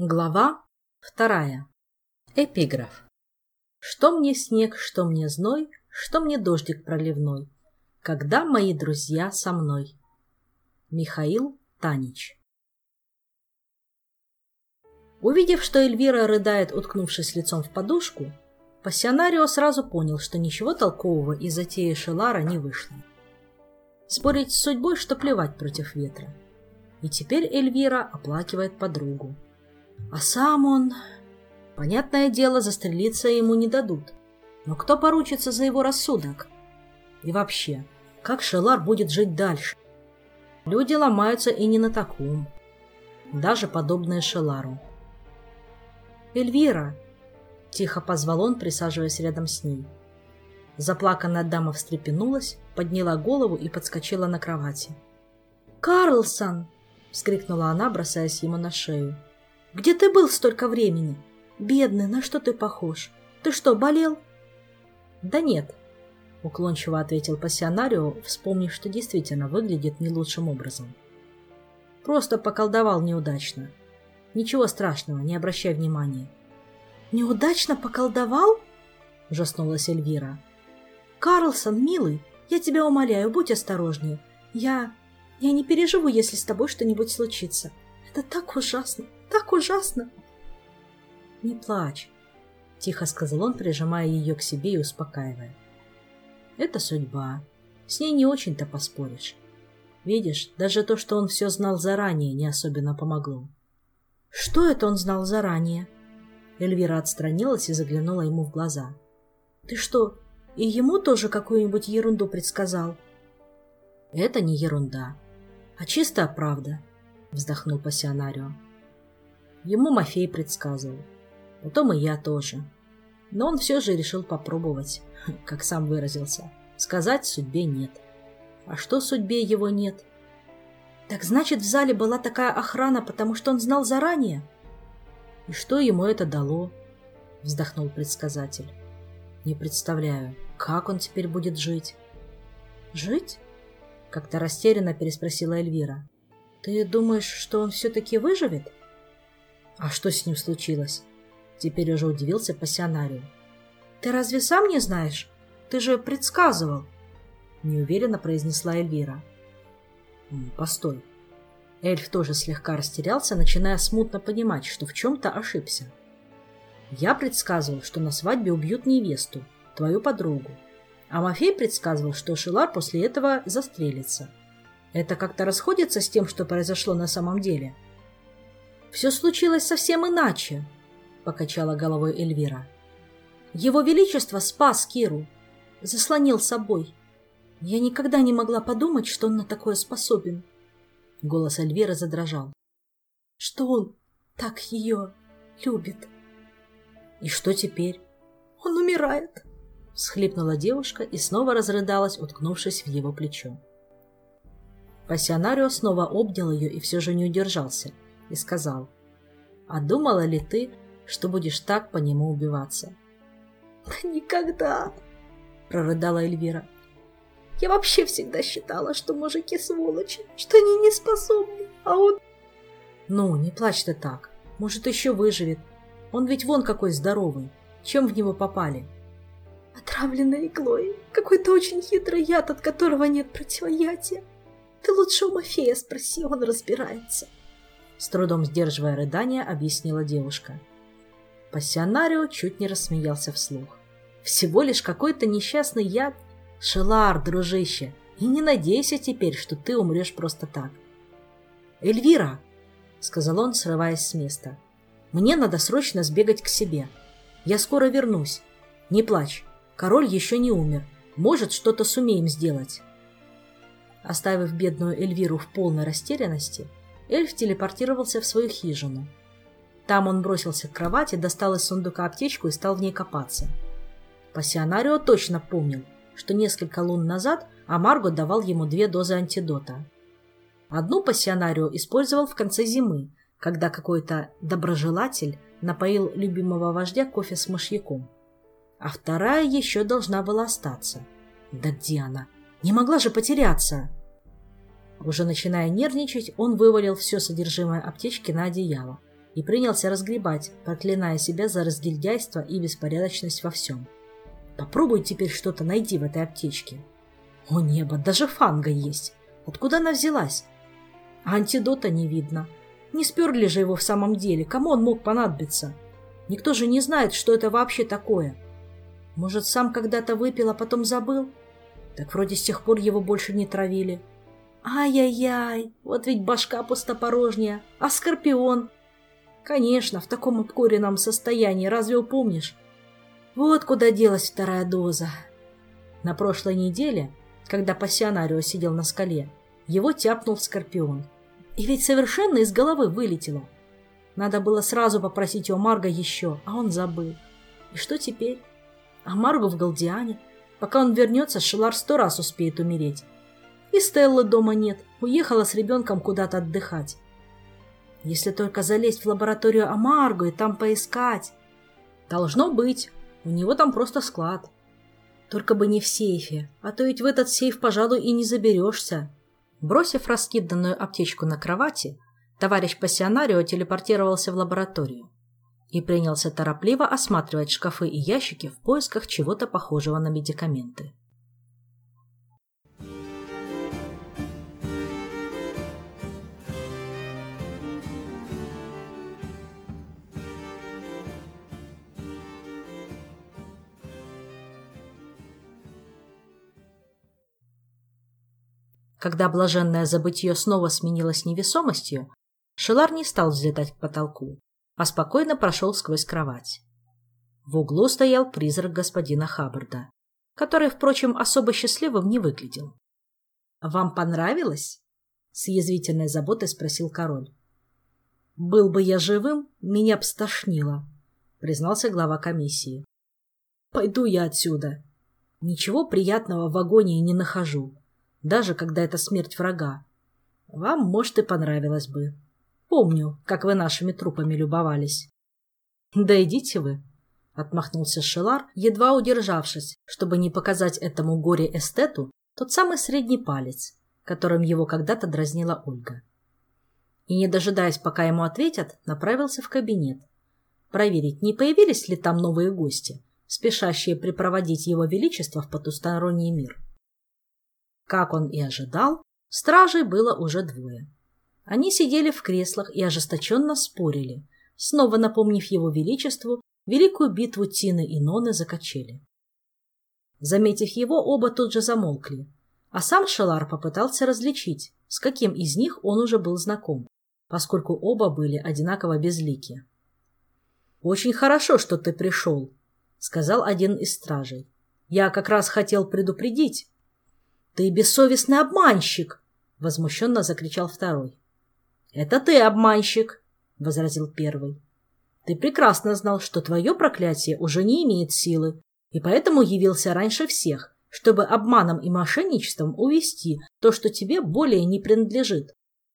Глава 2. Эпиграф. Что мне снег, что мне зной, что мне дождик проливной, когда мои друзья со мной. Михаил Танич. Увидев, что Эльвира рыдает, уткнувшись лицом в подушку, пассионарио сразу понял, что ничего толкового из затеи Шелара не вышло. Спорить с судьбой, что плевать против ветра. И теперь Эльвира оплакивает подругу. А сам он... Понятное дело, застрелиться ему не дадут. Но кто поручится за его рассудок? И вообще, как Шелар будет жить дальше? Люди ломаются и не на таком. Даже подобные Шелару. «Эльвира!» — тихо позвал он, присаживаясь рядом с ней. Заплаканная дама встрепенулась, подняла голову и подскочила на кровати. «Карлсон!» — вскрикнула она, бросаясь ему на шею. «Где ты был столько времени? Бедный, на что ты похож? Ты что, болел?» «Да нет», — уклончиво ответил пассионарио, вспомнив, что действительно выглядит не лучшим образом. «Просто поколдовал неудачно. Ничего страшного, не обращай внимания». «Неудачно поколдовал?» — ужаснулась Эльвира. «Карлсон, милый, я тебя умоляю, будь осторожнее. Я не переживу, если с тобой что-нибудь случится. Это так ужасно, так ужасно!» «Не плачь», — тихо сказал он, прижимая ее к себе и успокаивая. «Это судьба. С ней не очень-то поспоришь. Видишь, даже то, что он все знал заранее, не особенно помогло». «Что это он знал заранее?» Эльвира отстранилась и заглянула ему в глаза. «Ты что, и ему тоже какую-нибудь ерунду предсказал?» «Это не ерунда, а чистая правда», — вздохнул пассионарио. «Ему Мафей предсказывал. Потом и я тоже. Но он все же решил попробовать, как сам выразился. Сказать судьбе нет. А что судьбе его нет?» «Так значит, в зале была такая охрана, потому что он знал заранее?» «И что ему это дало?» — вздохнул предсказатель. «Не представляю, как он теперь будет жить». «Жить?» — как-то растерянно переспросила Эльвира. «Ты думаешь, что он все-таки выживет?» «А что с ним случилось?» Теперь уже удивился пассионарио. «Ты разве сам не знаешь? Ты же предсказывал!» Неуверенно произнесла Эльвира. «Постой». Эльф тоже слегка растерялся, начиная смутно понимать, что в чем-то ошибся. «Я предсказывал, что на свадьбе убьют невесту, твою подругу. А Мафей предсказывал, что Шелар после этого застрелится. Это как-то расходится с тем, что произошло на самом деле?» «Все случилось совсем иначе», — покачала головой Эльвира. «Его Величество спас Киру, заслонил собой. Я никогда не могла подумать, что он на такое способен». Голос Эльвиры задрожал. «Что он так ее любит». «И что теперь?» «Он умирает», — всхлипнула девушка и снова разрыдалась, уткнувшись в его плечо. Пассионарио снова обнял ее и все же не удержался и сказал: «А думала ли ты, что будешь так по нему убиваться?» «Да никогда!» — прорыдала Эльвира. «Я вообще всегда считала, что мужики сволочи, что они не способны, а он...» «Ну, не плачь ты так. Может, еще выживет. Он ведь вон какой здоровый. Чем в него попали?» «Отравленной иглой. Какой-то очень хитрый яд, от которого нет противоядия. Ты лучше у Мафея спроси, он разбирается». С трудом сдерживая рыдания, объяснила девушка. Пассионарио чуть не рассмеялся вслух. «Всего лишь какой-то несчастный яд? Шелар, дружище, и не надейся теперь, что ты умрешь просто так». «Эльвира!» — сказал он, срываясь с места. «Мне надо срочно сбегать к себе. Я скоро вернусь. Не плачь, король еще не умер. Может, что-то сумеем сделать». Оставив бедную Эльвиру в полной растерянности, эльф телепортировался в свою хижину. Там он бросился к кровати, достал из сундука аптечку и стал в ней копаться. Пассионарио точно помнил, что несколько лун назад Амарго давал ему 2 дозы антидота. Одну пассионарио использовал в конце зимы, когда какой-то доброжелатель напоил любимого вождя кофе с мышьяком. А вторая еще должна была остаться. Да где она? Не могла же потеряться! Уже начиная нервничать, он вывалил все содержимое аптечки на одеяло. и принялся разгребать, проклиная себя за разгильдяйство и беспорядочность во всем. Попробуй теперь что-то найди в этой аптечке. О небо, даже фанга есть. Откуда она взялась? А антидота не видно. Не сперли же его в самом деле. Кому он мог понадобиться? Никто же не знает, что это вообще такое. Может, сам когда-то выпил, а потом забыл? Так вроде с тех пор его больше не травили. Ай-яй-яй, вот ведь башка пустопорожняя. А скорпион? Конечно, в таком обкуренном состоянии, разве упомнишь? Вот куда делась вторая доза. На прошлой неделе, когда пассионарио сидел на скале, его тяпнул скорпион. И ведь совершенно из головы вылетело. Надо было сразу попросить у Марго еще, а он забыл. И что теперь? А Марго в Галдиане. Пока он вернется, Шелар 100 раз успеет умереть. И Стеллы дома нет, уехала с ребенком куда-то отдыхать. Если только залезть в лабораторию Амарго и там поискать. Должно быть, у него там просто склад. Только бы не в сейфе, а то ведь в этот сейф, пожалуй, и не заберешься. Бросив раскиданную аптечку на кровати, товарищ пассионарио телепортировался в лабораторию и принялся торопливо осматривать шкафы и ящики в поисках чего-то похожего на медикаменты. Когда блаженное забытье снова сменилось невесомостью, Шелар не стал взлетать к потолку, а спокойно прошел сквозь кровать. В углу стоял призрак господина Хаббарда, который, впрочем, особо счастливым не выглядел. «Вам понравилось?» — с язвительной заботой спросил король. «Был бы я живым, меня б стошнило», — признался глава комиссии. «Пойду я отсюда. Ничего приятного в агонии не нахожу. Даже когда это смерть врага. Вам, может, и понравилось бы. Помню, как вы нашими трупами любовались». «Да идите вы», — отмахнулся Шелар, едва удержавшись, чтобы не показать этому горе-эстету тот самый средний палец, которым его когда-то дразнила Ольга. И, не дожидаясь, пока ему ответят, направился в кабинет. Проверить, не появились ли там новые гости, спешащие припроводить его величество в потусторонний мир. Как он и ожидал, стражей было уже двое. Они сидели в креслах и ожесточенно спорили, снова напомнив его величеству великую битву Тины и Ноны за качели. Заметив его, оба тут же замолкли, а сам Шелар попытался различить, с каким из них он уже был знаком, поскольку оба были одинаково безлики. «Очень хорошо, что ты пришел», — сказал один из стражей. «Я как раз хотел предупредить». «Ты бессовестный обманщик!» — возмущенно закричал второй. «Это ты обманщик!» — возразил первый. «Ты прекрасно знал, что твое проклятие уже не имеет силы, и поэтому явился раньше всех, чтобы обманом и мошенничеством увести то, что тебе более не принадлежит».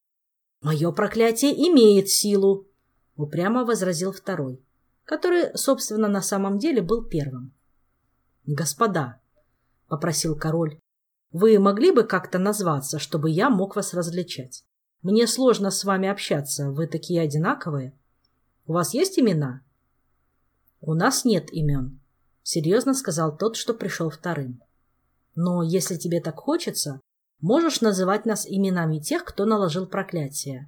«Мое проклятие имеет силу!» — упрямо возразил второй, который, собственно, на самом деле был первым. «Господа!» — попросил король. «Вы могли бы как-то назваться, чтобы я мог вас различать? Мне сложно с вами общаться, вы такие одинаковые. У вас есть имена?» «У нас нет имен», — серьезно сказал тот, что пришел вторым. «Но если тебе так хочется, можешь называть нас именами тех, кто наложил проклятие.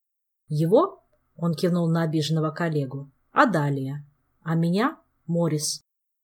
Его, — он кивнул на обиженного коллегу, — Адалия, а меня — Морис.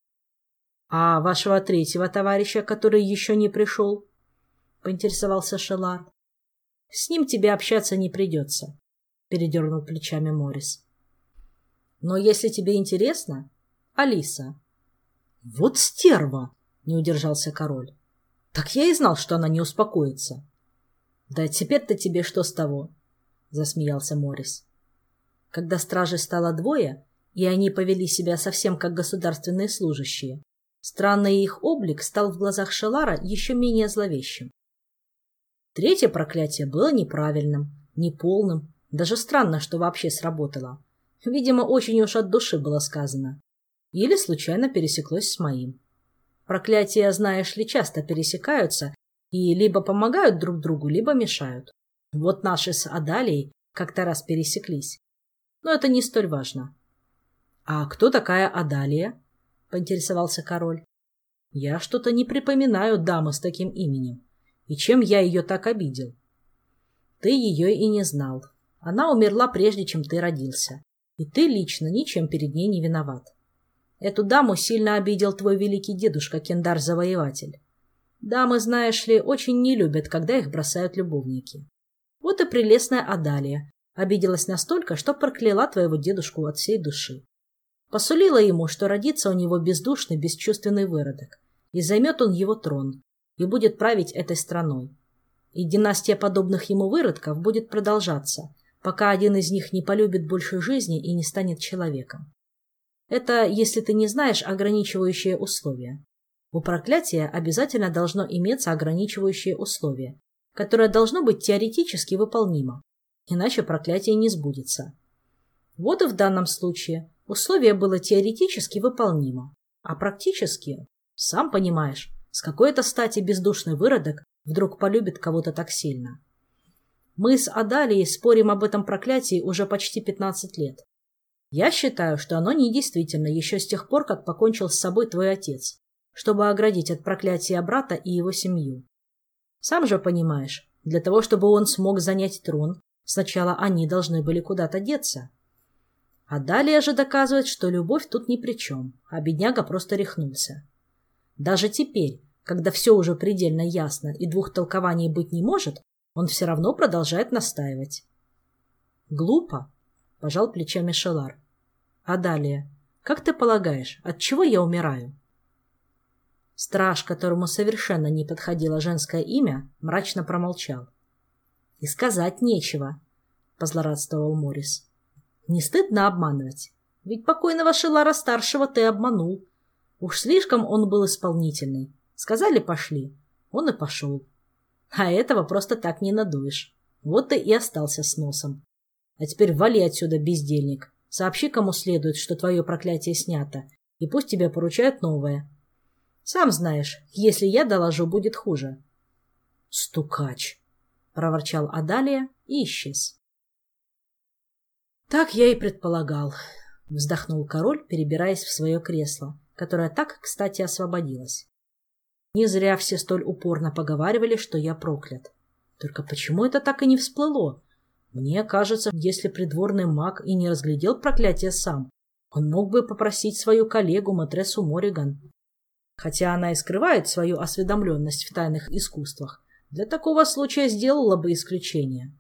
«А вашего третьего товарища, который еще не пришел?» — поинтересовался Шелар. «С ним тебе общаться не придется», — передернул плечами Морис. «Но если тебе интересно, Алиса». «Вот стерва!» — не удержался король. «Так я и знал, что она не успокоится». «Да теперь-то тебе что с того?» — засмеялся Морис. Когда стражей стало двое, и они повели себя совсем как государственные служащие, странный их облик стал в глазах Шелара еще менее зловещим. Третье проклятие было неправильным, неполным, даже странно, что вообще сработало. Видимо, очень уж от души было сказано. Или случайно пересеклось с моим. Проклятия, знаешь ли, часто пересекаются и либо помогают друг другу, либо мешают. Вот наши с Адалией как-то раз пересеклись. Но это не столь важно. «А кто такая Адалия?» — поинтересовался король. «Я что-то не припоминаю дамы с таким именем. И чем я ее так обидел?» «Ты ее и не знал. Она умерла, прежде чем ты родился. И ты лично ничем перед ней не виноват. Эту даму сильно обидел твой великий дедушка Кендар-завоеватель. Дамы, знаешь ли, очень не любят, когда их бросают любовники. Вот и прелестная Адалия обиделась настолько, что прокляла твоего дедушку от всей души. Посулила ему, что родится у него бездушный, бесчувственный выродок, и займет он его трон, и будет править этой страной. И династия подобных ему выродков будет продолжаться, пока один из них не полюбит больше жизни и не станет человеком. Это, если ты не знаешь, ограничивающие условия. У проклятия обязательно должно иметься ограничивающее условие, которое должно быть теоретически выполнимо, иначе проклятие не сбудется. Вот и в данном случае условие было теоретически выполнимо, а практически, сам понимаешь, с какой-то стати бездушный выродок вдруг полюбит кого-то так сильно. Мы с Адалией спорим об этом проклятии уже почти 15 лет. Я считаю, что оно недействительно еще с тех пор, как покончил с собой твой отец, чтобы оградить от проклятия брата и его семью. Сам же понимаешь, для того, чтобы он смог занять трон, сначала они должны были куда-то деться. А далее же доказывает, что любовь тут ни при чем, а бедняга просто рехнулся. Даже теперь, когда все уже предельно ясно и двух толкований быть не может, он все равно продолжает настаивать. «Глупо», — пожал плечами Шелар. «А далее, как ты полагаешь, от чего я умираю?» Страж, которому совершенно не подходило женское имя, мрачно промолчал. «И сказать нечего», — позлорадствовал Морис. «Не стыдно обманывать? Ведь покойного Шелара-старшего ты обманул. Уж слишком он был исполнительный. Сказали — пошли. Он и пошел. А этого просто так не надуешь. Вот ты и остался с носом. А теперь вали отсюда, бездельник. Сообщи кому следует, что твое проклятие снято, и пусть тебе поручают новое. Сам знаешь, если я доложу, будет хуже». «Стукач!» — проворчал Адалия и исчез. «Так я и предполагал», — вздохнул король, перебираясь в свое кресло, которое так, кстати, освободилось. «Не зря все столь упорно поговаривали, что я проклят. Только почему это так и не всплыло? Мне кажется, если придворный маг и не разглядел проклятие сам, он мог бы попросить свою коллегу, матрессу Мориган. Хотя она и скрывает свою осведомленность в тайных искусствах, для такого случая сделала бы исключение.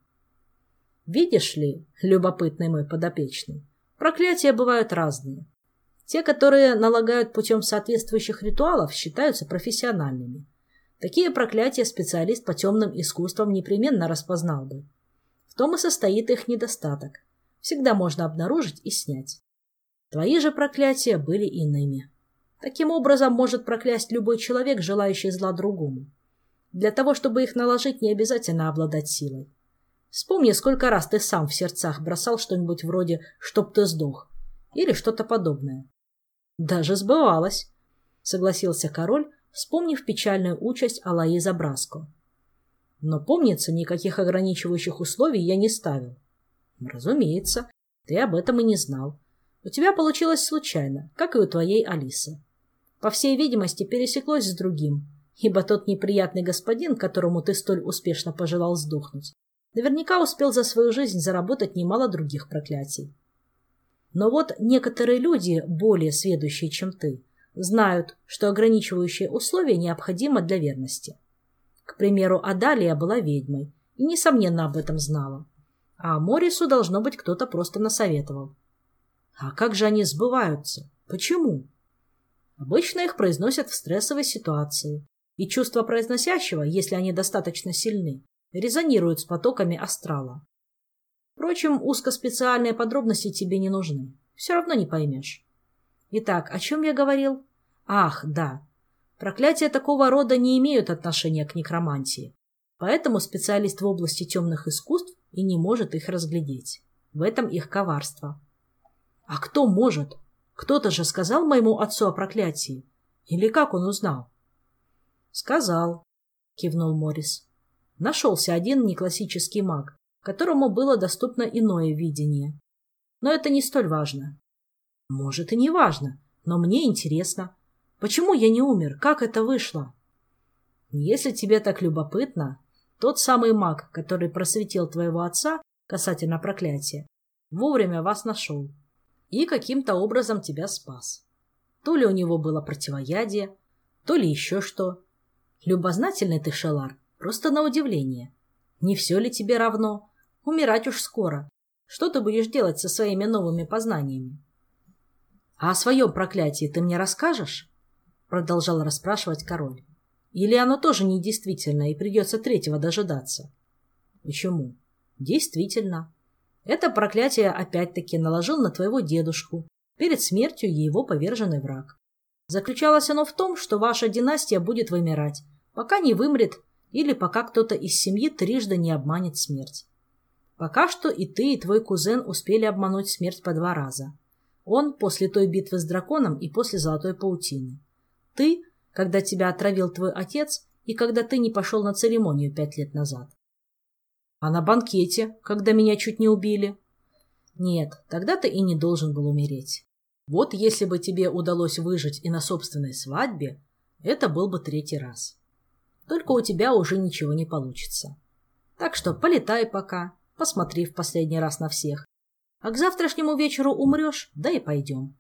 Видишь ли, любопытный мой подопечный, проклятия бывают разные. Те, которые налагают путем соответствующих ритуалов, считаются профессиональными. Такие проклятия специалист по темным искусствам непременно распознал бы. В том и состоит их недостаток. Всегда можно обнаружить и снять. Твои же проклятия были иными. Таким образом может проклясть любой человек, желающий зла другому. Для того, чтобы их наложить, не обязательно обладать силой. Вспомни, сколько раз ты сам в сердцах бросал что-нибудь вроде «чтоб ты сдох» или что-то подобное. Даже сбывалось, согласился король, вспомнив печальную участь Алоиза Браско. Но, помнится, никаких ограничивающих условий я не ставил. Разумеется, ты об этом и не знал. У тебя получилось случайно, как и у твоей Алисы. По всей видимости, пересеклось с другим, ибо тот неприятный господин, которому ты столь успешно пожелал сдохнуть, наверняка успел за свою жизнь заработать немало других проклятий. Но вот некоторые люди, более сведущие, чем ты, знают, что ограничивающее условие необходимо для верности. К примеру, Адалия была ведьмой и, несомненно, об этом знала. А Морису, должно быть, кто-то просто насоветовал. А как же они сбываются? Почему? Обычно их произносят в стрессовой ситуации, и чувства произносящего, если они достаточно сильны, резонируют с потоками астрала. Впрочем, узкоспециальные подробности тебе не нужны. Все равно не поймешь. Итак, о чем я говорил? Ах, да. Проклятия такого рода не имеют отношения к некромантии, поэтому специалист в области темных искусств и не может их разглядеть. В этом их коварство. А кто может? Кто-то же сказал моему отцу о проклятии. Или как он узнал? Сказал, кивнул Морис. Нашелся один неклассический маг, которому было доступно иное видение. Но это не столь важно. Может, и не важно, но мне интересно. Почему я не умер? Как это вышло? Если тебе так любопытно, тот самый маг, который просветил твоего отца касательно проклятия, вовремя вас нашел и каким-то образом тебя спас. То ли у него было противоядие, то ли еще что. Любознательный ты, Шелар, просто на удивление. Не все ли тебе равно? Умирать уж скоро. Что ты будешь делать со своими новыми познаниями? — А о своем проклятии ты мне расскажешь? — продолжал расспрашивать король. — Или оно тоже недействительно и придется третьего дожидаться? — Почему? — Действительно. Это проклятие опять-таки наложил на твоего дедушку перед смертью его поверженный враг. Заключалось оно в том, что ваша династия будет вымирать, пока не вымрет или пока кто-то из семьи трижды не обманет смерть. Пока что и ты, и твой кузен успели обмануть смерть по 2 раза. Он после той битвы с драконом и после Золотой паутины. Ты, когда тебя отравил твой отец, и когда ты не пошел на церемонию 5 лет назад. А на банкете, когда меня чуть не убили? Нет, тогда ты и не должен был умереть. Вот если бы тебе удалось выжить и на собственной свадьбе, это был бы 3-й раз. Только у тебя уже ничего не получится. Так что полетай пока, посмотри в последний раз на всех. А к завтрашнему вечеру умрешь, да и пойдем.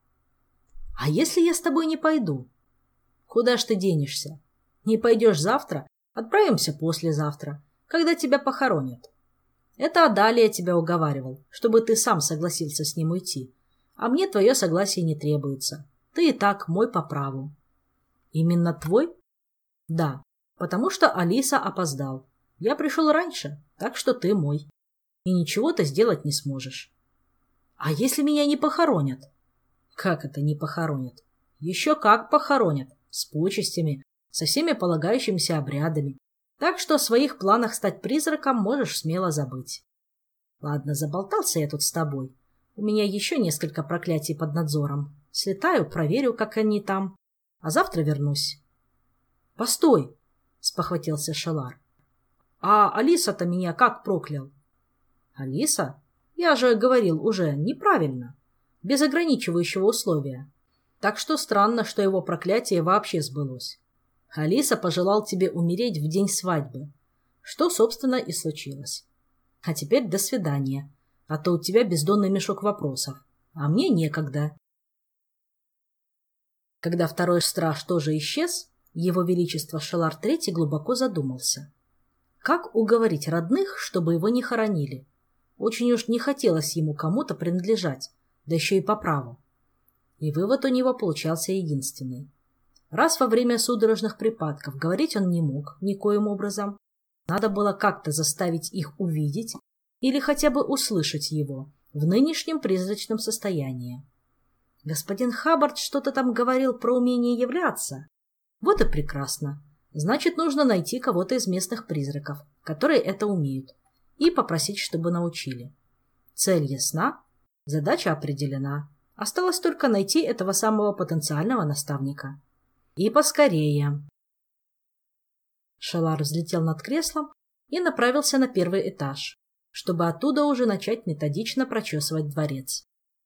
А если я с тобой не пойду? Куда ж ты денешься? Не пойдешь завтра, отправимся послезавтра, когда тебя похоронят. Это Адалия тебя уговаривал, чтобы ты сам согласился с ним уйти. А мне твое согласие не требуется. Ты и так мой по праву. Именно твой? Да, потому что Алиса опоздал. Я пришел раньше, так что ты мой. И ничего ты сделать не сможешь. А если меня не похоронят? Как это не похоронят? Еще как похоронят. С почестями, со всеми полагающимися обрядами. Так что о своих планах стать призраком можешь смело забыть. Ладно, заболтался я тут с тобой. У меня еще несколько проклятий под надзором. Слетаю, проверю, как они там. А завтра вернусь. — Постой! — спохватился Шелар. — А Алиса-то меня как проклял? — Алиса? Я же говорил уже неправильно. Без ограничивающего условия. Так что странно, что его проклятие вообще сбылось. Алиса пожелал тебе умереть в день свадьбы, что, собственно, и случилось. А теперь до свидания, а то у тебя бездонный мешок вопросов, а мне некогда. Когда второй страж тоже исчез, его величество Шелар III глубоко задумался. Как уговорить родных, чтобы его не хоронили? Очень уж не хотелось ему кому-то принадлежать, да еще и по праву. И вывод у него получался единственный. Раз во время судорожных припадков говорить он не мог никоим образом, надо было как-то заставить их увидеть или хотя бы услышать его в нынешнем призрачном состоянии. Господин Хаббард что-то там говорил про умение являться. Вот и прекрасно. Значит, нужно найти кого-то из местных призраков, которые это умеют, и попросить, чтобы научили. Цель ясна, задача определена. Осталось только найти этого самого потенциального наставника. И поскорее. Шелар взлетел над креслом и направился на 1-й этаж, чтобы оттуда уже начать методично прочесывать дворец.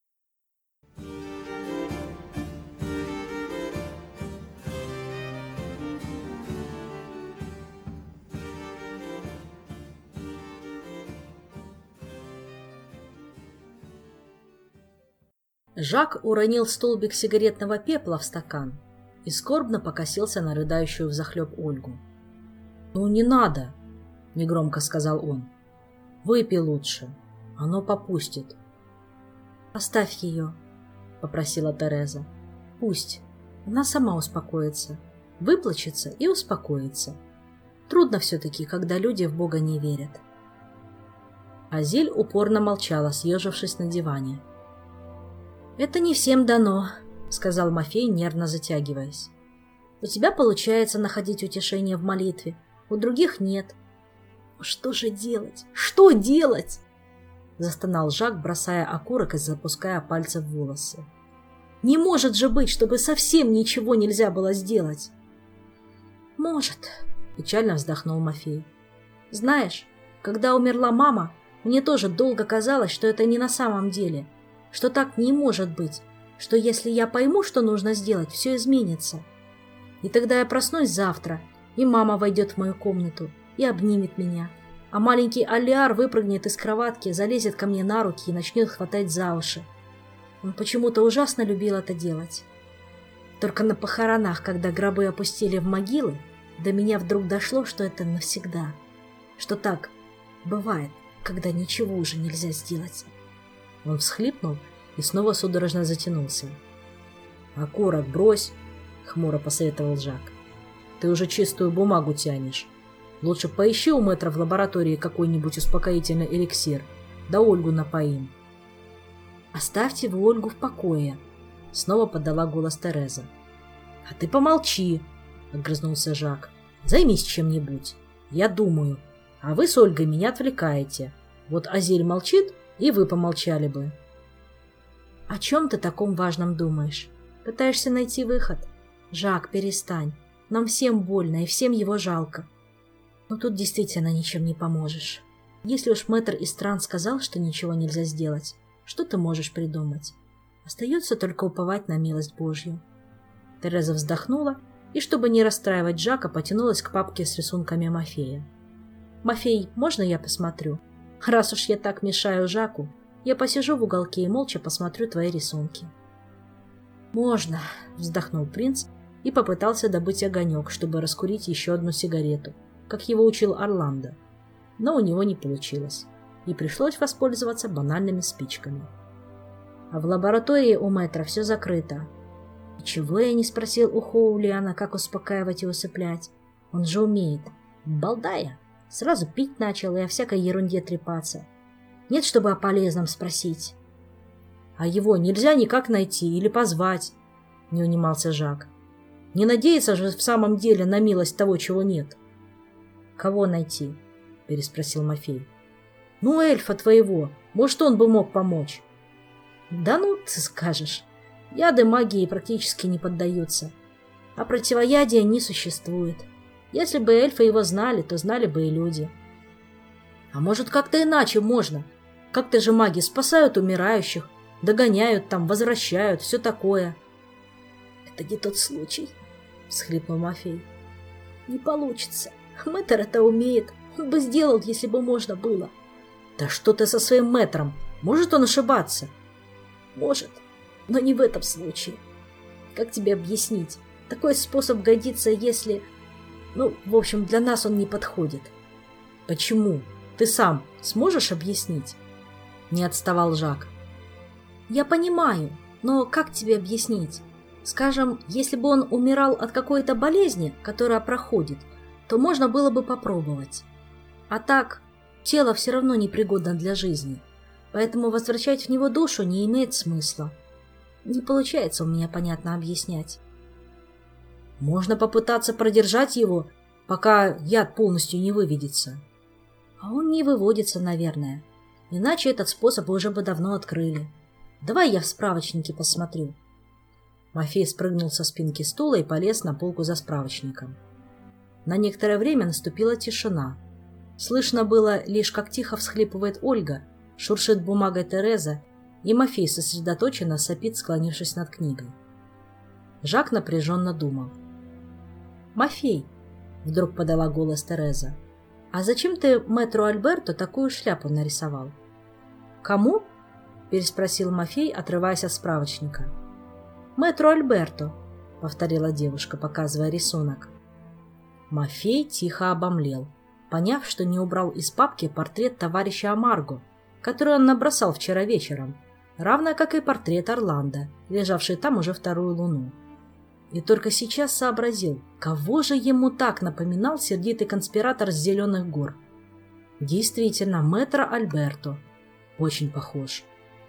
Жак уронил столбик сигаретного пепла в стакан и скорбно покосился на рыдающую взахлеб Ольгу. — Ну, не надо, — негромко сказал он. — Выпей лучше, оно попустит. — Оставь ее, — попросила Тереза. — Пусть, она сама успокоится, выплачется и успокоится. Трудно все-таки, когда люди в Бога не верят. Азиль упорно молчала, съежившись на диване. «Это не всем дано», — сказал Мафей, нервно затягиваясь. «У тебя получается находить утешение в молитве, у других нет». «Что же делать? Что делать?» — застонал Жак, бросая окурок и запуская пальцы в волосы. «Не может же быть, чтобы совсем ничего нельзя было сделать!» «Может», — печально вздохнул Мафей. «Знаешь, когда умерла мама, мне тоже долго казалось, что это не на самом деле, что так не может быть, что если я пойму, что нужно сделать, все изменится. И тогда я проснусь завтра, и мама войдет в мою комнату и обнимет меня, а маленький Алиар выпрыгнет из кроватки, залезет ко мне на руки и начнет хватать за уши. Он почему-то ужасно любил это делать. Только на похоронах, когда гробы опустили в могилы, до меня вдруг дошло, что это навсегда. Что так бывает, когда ничего уже нельзя сделать. Он всхлипнул и снова судорожно затянулся. «Окурок брось», — хмуро посоветовал Жак. «Ты уже чистую бумагу тянешь. Лучше поищи у мэтра в лаборатории какой-нибудь успокоительный эликсир, да Ольгу напоим». «Оставьте вы Ольгу в покое», — снова подала голос Тереза. «А ты помолчи», — огрызнулся Жак. «Займись чем-нибудь. Я думаю. А вы с Ольгой меня отвлекаете. Вот Азель молчит, и вы помолчали бы». «О чем ты таком важном думаешь? Пытаешься найти выход? Жак, перестань. Нам всем больно, и всем его жалко. Но тут действительно ничем не поможешь. Если уж мэтр Истран сказал, что ничего нельзя сделать, что ты можешь придумать? Остается только уповать на милость Божью». Тереза вздохнула и, чтобы не расстраивать Жака, потянулась к папке с рисунками Мафея. «Мафей, можно я посмотрю? Раз уж я так мешаю Жаку, я посижу в уголке и молча посмотрю твои рисунки». «Можно», — вздохнул принц и попытался добыть огонек, чтобы раскурить еще одну сигарету, как его учил Орландо. Но у него не получилось, и пришлось воспользоваться банальными спичками. А в лаборатории у мэтра все закрыто. И чего я не спросил у Хоулиана, как успокаивать и усыплять? Он же умеет. Балдая. Сразу пить начал и о всякой ерунде трепаться. Нет, чтобы о полезном спросить. «А его нельзя никак найти или позвать?» — не унимался Жак. «Не надеяться же в самом деле на милость того, чего нет». «Кого найти?» — переспросил Мафей. «Ну, эльфа твоего. Может, он бы мог помочь». «Да ну, ты скажешь. Яды магии практически не поддаются. А противоядия не существует. Если бы эльфы его знали, то знали бы и люди». «А может, как-то иначе можно? Как-то же маги спасают умирающих, догоняют там, возвращают, все такое». «Это не тот случай», — всхлипнул Мафей. «Не получится. Мэтр это умеет. Он бы сделал, если бы можно было». «Да что ты со своим мэтром? Может он ошибаться?» «Может, но не в этом случае. Как тебе объяснить? Такой способ годится, если... Ну, в общем, для нас он не подходит». «Почему? Ты сам сможешь объяснить?» Не отставал Жак. «Я понимаю, но как тебе объяснить? Скажем, если бы он умирал от какой-то болезни, которая проходит, то можно было бы попробовать. А так, тело все равно непригодно для жизни, поэтому возвращать в него душу не имеет смысла. Не получается у меня понятно объяснять». «Можно попытаться продержать его, пока яд полностью не выведется». «А он не выводится, наверное. Иначе этот способ уже бы давно открыли. Давай я в справочнике посмотрю». Мафей спрыгнул со спинки стула и полез на полку за справочником. На некоторое время наступила тишина. Слышно было лишь, как тихо всхлипывает Ольга, шуршит бумагой Тереза, и Мафей сосредоточенно сопит, склонившись над книгой. Жак напряженно думал. «Мафей», — вдруг подала голос Тереза, — «а зачем ты мэтру Альберту такую шляпу нарисовал?» «Кому?» — переспросил Мафей, отрываясь от справочника. «Мэтру Альберту», — повторила девушка, показывая рисунок. Мафей тихо обомлел, поняв, что не убрал из папки портрет товарища Амарго, который он набросал вчера вечером, равно как и портрет Орландо, лежавший там уже вторую луну. И только сейчас сообразил, кого же ему так напоминал сердитый конспиратор с Зеленых гор. Действительно, мэтра Альберто. Очень похож.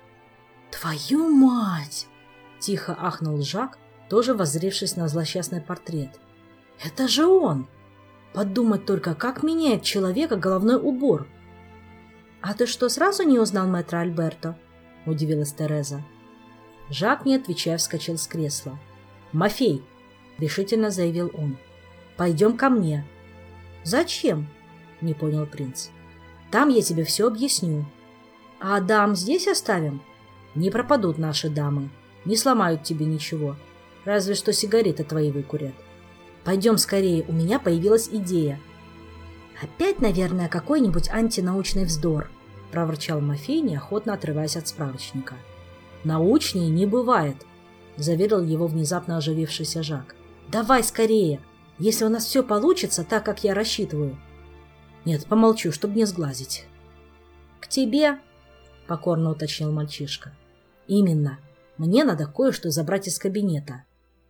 «Твою мать!» — тихо ахнул Жак, тоже воззревшись на злосчастный портрет. «Это же он! Подумать только, как меняет человека головной убор!» «А ты что, сразу не узнал мэтра Альберто?» — удивилась Тереза. Жак, не отвечая, вскочил с кресла. «Мафей!» — решительно заявил он. «Пойдем ко мне». «Зачем?» — не понял принц. «Там я тебе все объясню». «А дам здесь оставим?» Не пропадут наши дамы, не сломают тебе ничего, разве что сигареты твои выкурят. Пойдем скорее, у меня появилась идея». «Опять, наверное, какой-нибудь антинаучный вздор», — проворчал Мафей, неохотно отрываясь от справочника. «Научнее не бывает», — заверил его внезапно оживившийся Жак. «Давай скорее, если у нас все получится так, как я рассчитываю». «Нет, помолчу, чтобы не сглазить». «К тебе?» — покорно уточнил мальчишка. «Именно. Мне надо кое-что забрать из кабинета».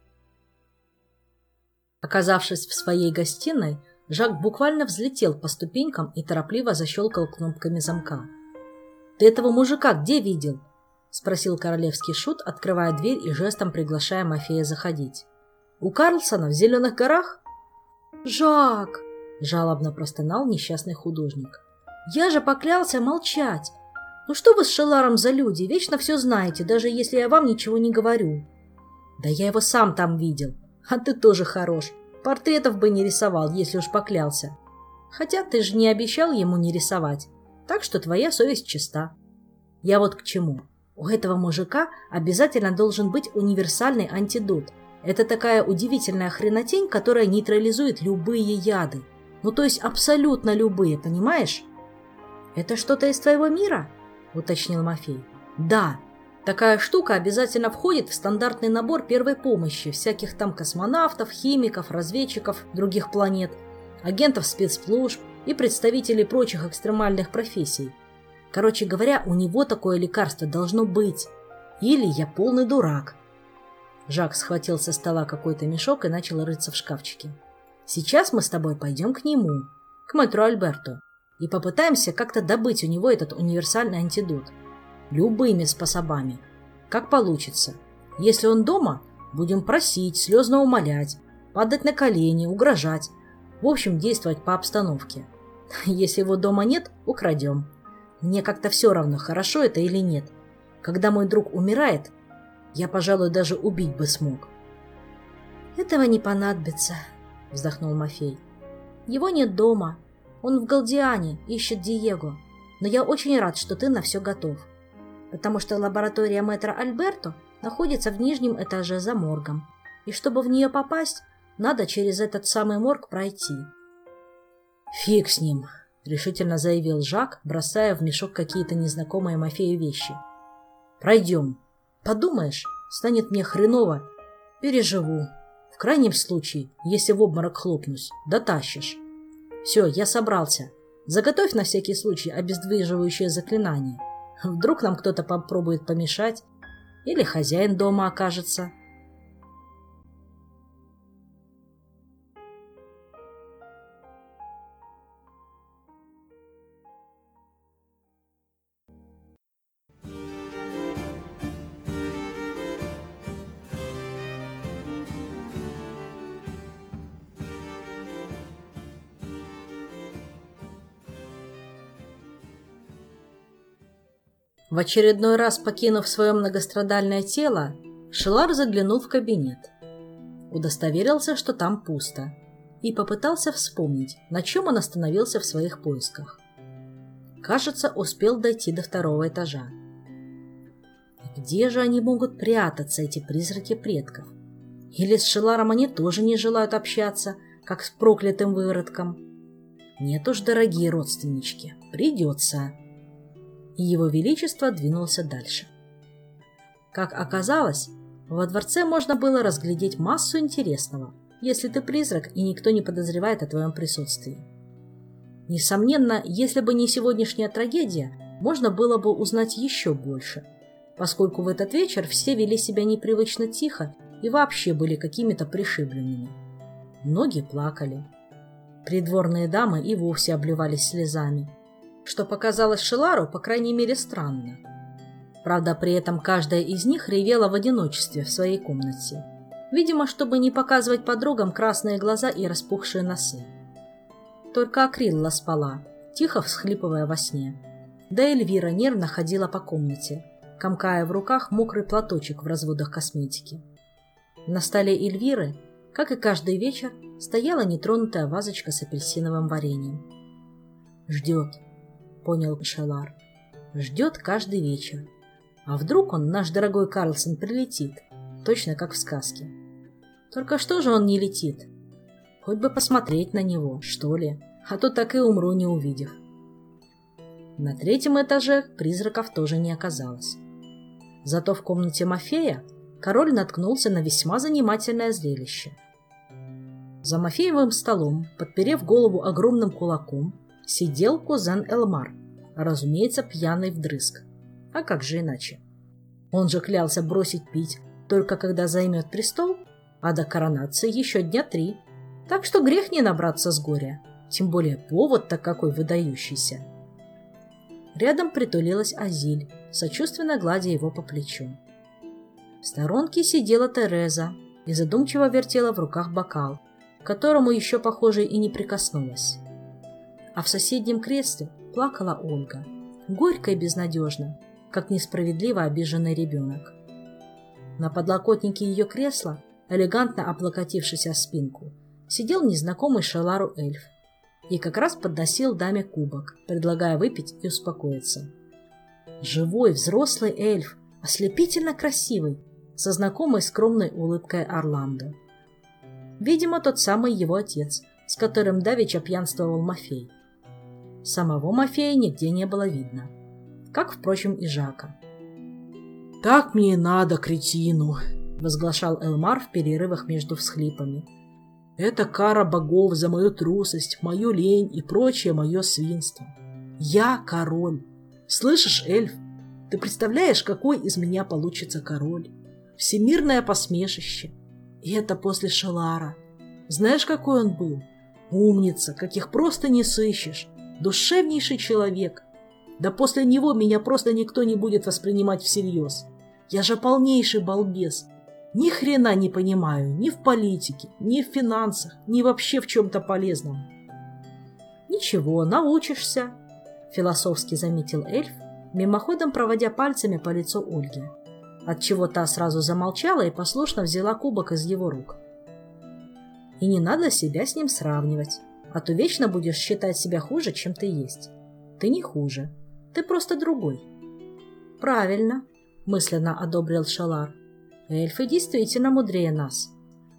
Оказавшись в своей гостиной, Жак буквально взлетел по ступенькам и торопливо защелкал кнопками замка. «Ты этого мужика где видел?» — спросил королевский шут, открывая дверь и жестом приглашая Мафея заходить. «У Карлсона в Зеленых горах?» «Жак!» — жалобно простонал несчастный художник. «Я же поклялся молчать! Ну что вы с Шеларом за люди? Вечно все знаете, даже если я вам ничего не говорю». «Да я его сам там видел. А ты тоже хорош. Портретов бы не рисовал, если уж поклялся. Хотя ты же не обещал ему не рисовать, так что твоя совесть чиста. Я вот к чему. У этого мужика обязательно должен быть универсальный антидот. Это такая удивительная хренотень, которая нейтрализует любые яды. Ну то есть абсолютно любые, понимаешь?» «Это что-то из твоего мира?» — уточнил Мафей. «Да. Такая штука обязательно входит в стандартный набор первой помощи всяких там космонавтов, химиков, разведчиков других планет, агентов спецслужб и представителей прочих экстремальных профессий. Короче говоря, у него такое лекарство должно быть. Или я полный дурак». Жак схватил со стола какой-то мешок и начал рыться в шкафчике. «Сейчас мы с тобой пойдем к нему, к мэтру Альберту, и попытаемся как-то добыть у него этот универсальный антидот. Любыми способами. Как получится. Если он дома, будем просить, слезно умолять, падать на колени, угрожать. В общем, действовать по обстановке. Если его дома нет, украдем. Мне как-то все равно, хорошо это или нет. Когда мой друг умирает, я, пожалуй, даже убить бы смог». «Этого не понадобится», — вздохнул Мафей. «Его нет дома. Он в Галдиане, ищет Диего. Но я очень рад, что ты на все готов. Потому что лаборатория мэтра Альберто находится в нижнем этаже за моргом. И чтобы в нее попасть, надо через этот самый морг пройти». «Фиг с ним», — решительно заявил Жак, бросая в мешок какие-то незнакомые Мафею вещи. «Пройдем. Подумаешь, станет мне хреново. Переживу. В крайнем случае, если в обморок хлопнусь, дотащишь. Все, я собрался. Заготовь на всякий случай обездвиживающее заклинание. Вдруг нам кто-то попробует помешать, или хозяин дома окажется». В очередной раз покинув свое многострадальное тело, Шелар заглянул в кабинет. Удостоверился, что там пусто, и попытался вспомнить, на чем он остановился в своих поисках. Кажется, успел дойти до 2-го этажа. Где же они могут прятаться, эти призраки предков? Или с Шеларом они тоже не желают общаться, как с проклятым выродком? Нет уж, дорогие родственнички, придется. И его величество двинулся дальше. Как оказалось, во дворце можно было разглядеть массу интересного, если ты призрак и никто не подозревает о твоем присутствии. Несомненно, если бы не сегодняшняя трагедия, можно было бы узнать еще больше, поскольку в этот вечер все вели себя непривычно тихо и вообще были какими-то пришибленными. Многие плакали. Придворные дамы и вовсе обливались слезами, что показалось Шелару, по крайней мере, странно. Правда, при этом каждая из них ревела в одиночестве в своей комнате. Видимо, чтобы не показывать подругам красные глаза и распухшие носы. Только Акрилла спала, тихо всхлипывая во сне. Да Эльвира нервно ходила по комнате, комкая в руках мокрый платочек в разводах косметики. На столе Эльвиры, как и каждый вечер, стояла нетронутая вазочка с апельсиновым вареньем. «Ждет», — понял Шелар. «Ждет каждый вечер. А вдруг он, наш дорогой Карлсон, прилетит, точно как в сказке. Только что же он не летит? Хоть бы посмотреть на него, что ли, а то так и умру, не увидев. На третьем этаже призраков тоже не оказалось. Зато в комнате Мафея король наткнулся на весьма занимательное зрелище. За Мафеевым столом, подперев голову огромным кулаком, сидел кузен Элмар, разумеется, пьяный вдрызг. А как же иначе? Он же клялся бросить пить только когда займет престол, а до коронации еще дня 3. Так что грех не набраться с горя, тем более повод-то какой выдающийся. Рядом притулилась Азиль, сочувственно гладя его по плечу. В сторонке сидела Тереза и задумчиво вертела в руках бокал, к которому еще, похоже, и не прикоснулась. А в соседнем кресле плакала Ольга, горько и безнадежно, как несправедливо обиженный ребенок. На подлокотнике ее кресла, элегантно облокотившись о спинку, сидел незнакомый Шелару эльф и как раз подносил даме кубок, предлагая выпить и успокоиться. Живой, взрослый эльф, ослепительно красивый, со знакомой скромной улыбкой Орландо. Видимо, тот самый его отец, с которым давеча пьянствовал Мафей. Самого Мафея нигде не было видно, как, впрочем, и Жака. «Так мне и надо, кретину!» — возглашал Элмар в перерывах между всхлипами. «Это кара богов за мою трусость, мою лень и прочее мое свинство. Я король. Слышишь, эльф, ты представляешь, какой из меня получится король? Всемирное посмешище. И это после Шелара. Знаешь, какой он был? Умница, каких просто не сыщешь. Душевнейший человек. Да после него меня просто никто не будет воспринимать всерьез. Я же полнейший балбес. Ни хрена не понимаю ни в политике, ни в финансах, ни вообще в чем-то полезном». «Ничего, научишься», — философски заметил эльф, мимоходом проводя пальцами по лицу Ольги, отчего та сразу замолчала и послушно взяла кубок из его рук. «И не надо себя с ним сравнивать, а то вечно будешь считать себя хуже, чем ты есть. Ты не хуже, ты просто другой». «Правильно», — мысленно одобрил Шелар. «Эльфы действительно мудрее нас».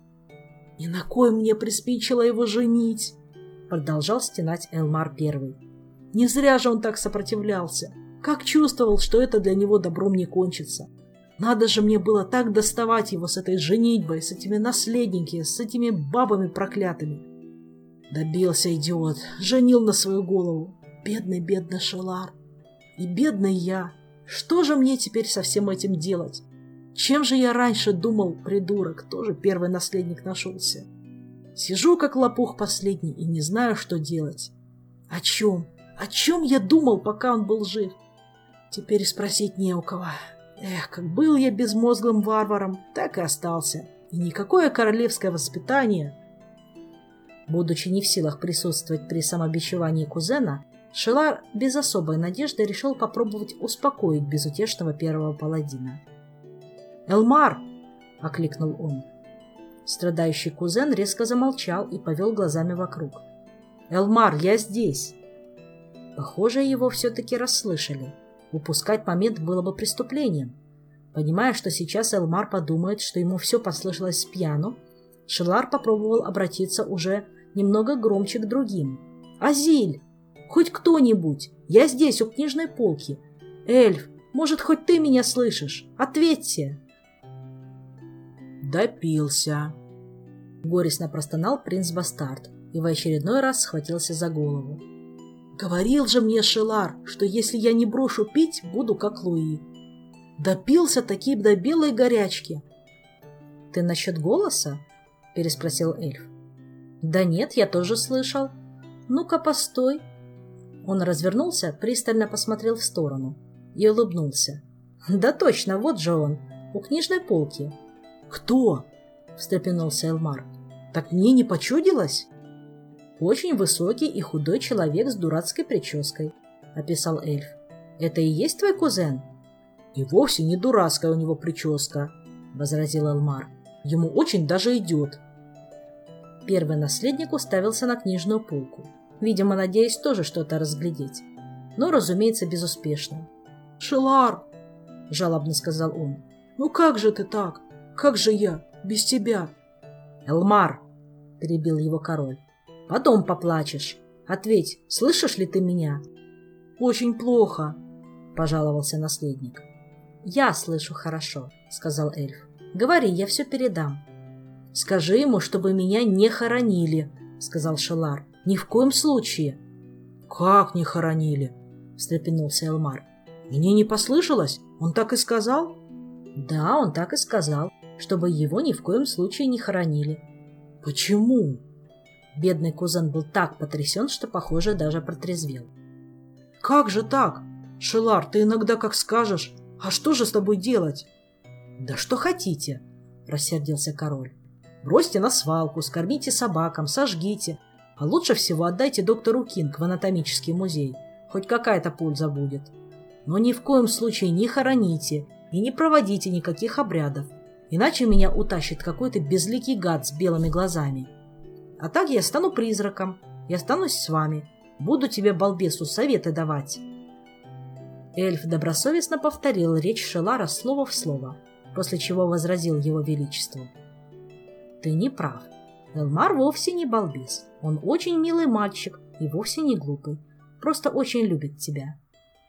«И на кой мне приспичило его женить?» — продолжал стенать Элмар Первый. «Не зря же он так сопротивлялся. Как чувствовал, что это для него добром не кончится. Надо же мне было так доставать его с этой женитьбой, с этими наследниками, с этими бабами проклятыми. Добился, идиот, женил на свою голову. Бедный, бедный Шелар. И бедный я. Что же мне теперь со всем этим делать? Чем же я раньше думал, придурок, тоже первый наследник нашелся? Сижу, как лопух последний, и не знаю, что делать. О чем? О чем я думал, пока он был жив? Теперь спросить не у кого. Эх, как был я безмозглым варваром, так и остался. И никакое королевское воспитание. Будучи не в силах присутствовать при самобичевании кузена, Шелар без особой надежды решил попробовать успокоить безутешного первого паладина. «Элмар!» — окликнул он. Страдающий кузен резко замолчал и повел глазами вокруг. «Элмар, я здесь!» Похоже, его все-таки расслышали. Упускать момент было бы преступлением. Понимая, что сейчас Элмар подумает, что ему все послышалось с пьяну, Шелар попробовал обратиться уже немного громче к другим. «Азиль! Хоть кто-нибудь! Я здесь, у книжной полки! Эльф, может, хоть ты меня слышишь? Ответьте!» «Допился!» — горестно простонал принц-бастард и в очередной раз схватился за голову. «Говорил же мне Шелар, что если я не брошу пить, буду как Луи. Допился таки до белой горячки!» «Ты насчет голоса?» — переспросил эльф. «Да нет, я тоже слышал. Ну-ка, постой!» Он развернулся, пристально посмотрел в сторону и улыбнулся. «Да точно, вот же он, у книжной полки». «Кто?» — встрепенулся Элмар. «Так мне не почудилось?» «Очень высокий и худой человек с дурацкой прической», — описал эльф. «Это и есть твой кузен?» «И вовсе не дурацкая у него прическа», — возразил Элмар. «Ему очень даже идет». Первый наследник уставился на книжную полку, видимо, надеясь тоже что-то разглядеть, но, разумеется, безуспешно. «Шелар!» — жалобно сказал он. Ну как же ты так? Как же я без тебя? «Элмар!» — перебил его король. «Потом поплачешь. Ответь, слышишь ли ты меня?» Очень плохо», — пожаловался наследник. «Я слышу хорошо», — сказал эльф. «Говори, я все передам». «Скажи ему, чтобы меня не хоронили», — сказал Шелар. «Ни в коем случае». «Как не хоронили?» — встрепенулся Элмар. «Мне не послышалось? Он так и сказал?» «Да, он так и сказал, чтобы его ни в коем случае не хоронили». «Почему?» Бедный кузен был так потрясен, что, похоже, даже протрезвел. «Как же так? Шелар, ты иногда как скажешь. А что же с тобой делать?» «Да что хотите», — рассердился король. «Бросьте на свалку, скормите собакам, сожгите. А лучше всего отдайте доктору Кинг в анатомический музей. Хоть какая-то польза будет. Но ни в коем случае не хороните и не проводите никаких обрядов. Иначе меня утащит какой-то безликий гад с белыми глазами. А так я стану призраком и останусь с вами. Буду тебе, балбесу, советы давать». Эльф добросовестно повторил речь Шелара слово в слово, после чего возразил его величеству. «Ты не прав. Элмар вовсе не балбес. Он очень милый мальчик и вовсе не глупый. Просто очень любит тебя».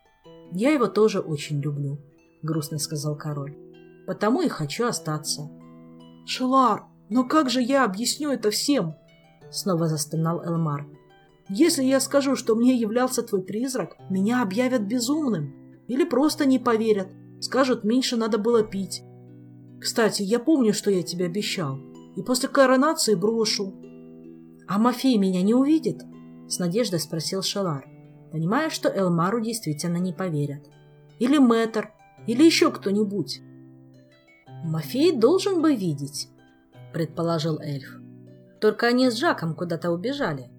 «Я его тоже очень люблю», — грустно сказал король. «Потому и хочу остаться». «Шелар, но как же я объясню это всем?» — снова застонал Элмар. «Если я скажу, что мне являлся твой призрак, меня объявят безумным. Или просто не поверят. Скажут, меньше надо было пить. Кстати, я помню, что я тебе обещал. И после коронации брошу». «А Мафей меня не увидит?» — с надеждой спросил Шелар, понимая, что Элмару действительно не поверят. «Или мэтр, или еще кто-нибудь». «Мафей должен бы видеть», — предположил эльф. «Только они с Жаком куда-то убежали».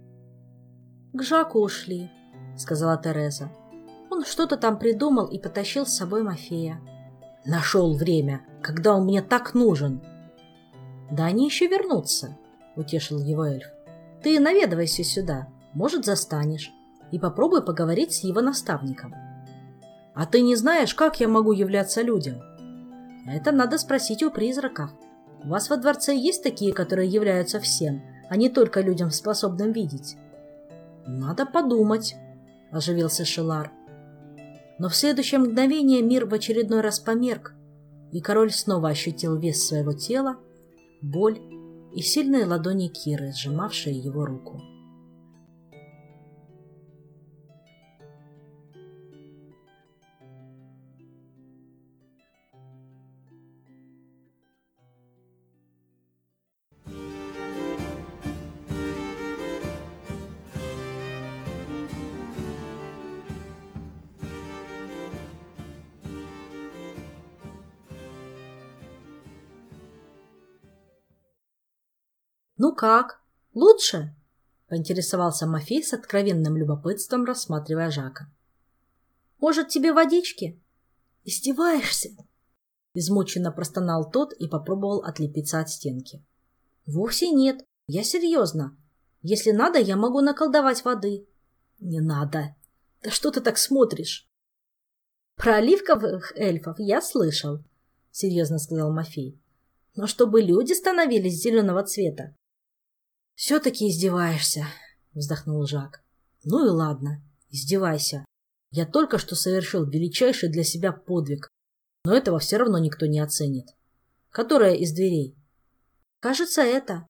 «К Жаку ушли», — сказала Тереза. «Он что-то там придумал и потащил с собой Мафея». «Нашел время, когда он мне так нужен». «Да они еще вернутся», — утешил его эльф. «Ты наведывайся сюда, может, застанешь, и попробуй поговорить с его наставником». «А ты не знаешь, как я могу являться людям?» «Это надо спросить у призраков. У вас во дворце есть такие, которые являются всем, а не только людям, способным видеть?» «Надо подумать», — оживился Шелар. Но в следующее мгновение мир в очередной раз померк, и король снова ощутил вес своего тела, боль и сильные ладони Киры, сжимавшие его руку. «Ну как? Лучше?» — поинтересовался Мафей с откровенным любопытством, рассматривая Жака. «Может, тебе водички?» «Издеваешься?» — измученно простонал тот и попробовал отлепиться от стенки. «Вовсе нет. Я серьезно. Если надо, я могу наколдовать воды». «Не надо. Да что ты так смотришь?» «Про оливковых эльфов я слышал», — серьезно сказал Мафей. «Но чтобы люди становились зеленого цвета». «Все-таки издеваешься», — вздохнул Жак. «Ну и ладно, издевайся. Я только что совершил величайший для себя подвиг, но этого все равно никто не оценит. Которая из дверей?» «Кажется, это».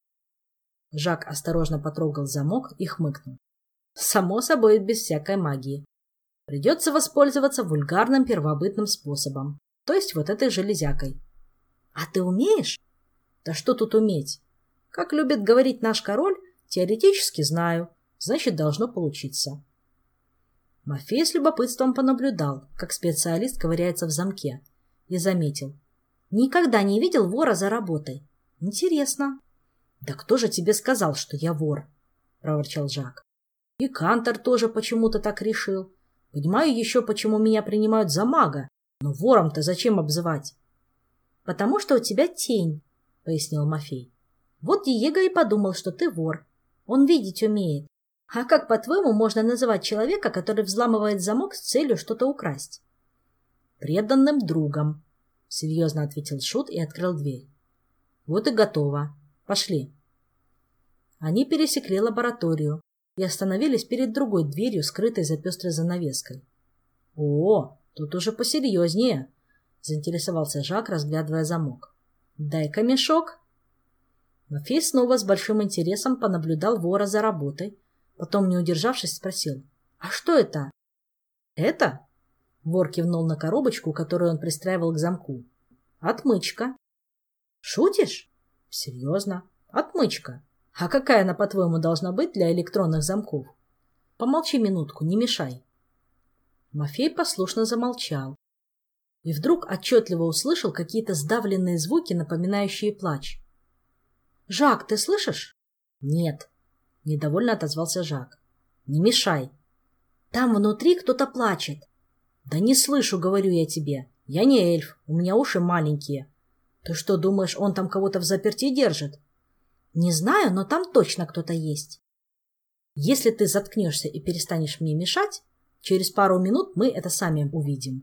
Жак осторожно потрогал замок и хмыкнул. «Само собой, без всякой магии. Придется воспользоваться вульгарным первобытным способом, то есть вот этой железякой». «А ты умеешь?» «Да что тут уметь? Как любит говорить наш король, теоретически знаю, значит, должно получиться». Мафей с любопытством понаблюдал, как специалист ковыряется в замке, и заметил. «Никогда не видел вора за работой. Интересно». «Да кто же тебе сказал, что я вор?» — проворчал Жак. «И Кантор тоже почему-то так решил. Понимаю еще, почему меня принимают за мага, но вором-то зачем обзывать?» «Потому что у тебя тень», — пояснил Мафей. «Вот Диего и подумал, что ты вор. Он видеть умеет. А как, по-твоему, можно называть человека, который взламывает замок с целью что-то украсть?» преданным другом, — серьезно ответил Шут и открыл дверь. Вот и готово. Пошли. Они пересекли лабораторию и остановились перед другой дверью, скрытой за пестрой занавеской. — О, тут уже посерьезнее, — заинтересовался Жак, разглядывая замок. — Дай-ка мешок. Мафей снова с большим интересом понаблюдал вора за работой, потом, не удержавшись, спросил: «А что это?» «Это?» — вор кивнул на коробочку, которую он пристраивал к замку. «Отмычка». «Шутишь?» «Серьезно. Отмычка. А какая она, по-твоему, должна быть для электронных замков? Помолчи минутку, не мешай». Мафей послушно замолчал и вдруг отчетливо услышал какие-то сдавленные звуки, напоминающие плач. «Жак, ты слышишь?» «Нет», — недовольно отозвался Жак. «Не мешай». «Там внутри кто-то плачет». «Да не слышу, говорю я тебе. Я не эльф, у меня уши маленькие. Ты что, думаешь, он там кого-то взаперти держит?» «Не знаю, но там точно кто-то есть». «Если ты заткнешься и перестанешь мне мешать, через пару минут мы это сами увидим».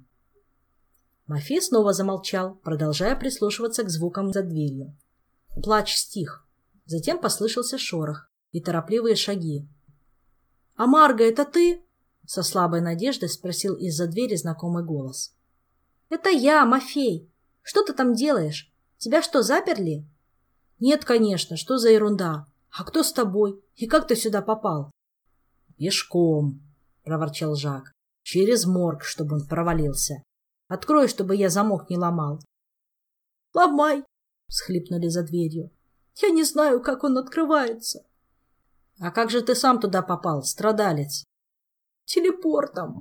Мафей снова замолчал, продолжая прислушиваться к звукам за дверью. Плач стих. Затем послышался шорох и торопливые шаги. «А Марго, это ты?» — со слабой надеждой спросил из-за двери знакомый голос. «Это я, Мафей. Что ты там делаешь? Тебя что, заперли?» «Нет, конечно. Что за ерунда? А кто с тобой? И как ты сюда попал?» «Пешком», — проворчал Жак. «Через морг, чтобы он провалился. Открой, чтобы я замок не ломал». «Ломай!» — всхлипнули за дверью. «Я не знаю, как он открывается». «А как же ты сам туда попал, страдалец?» «Телепортом».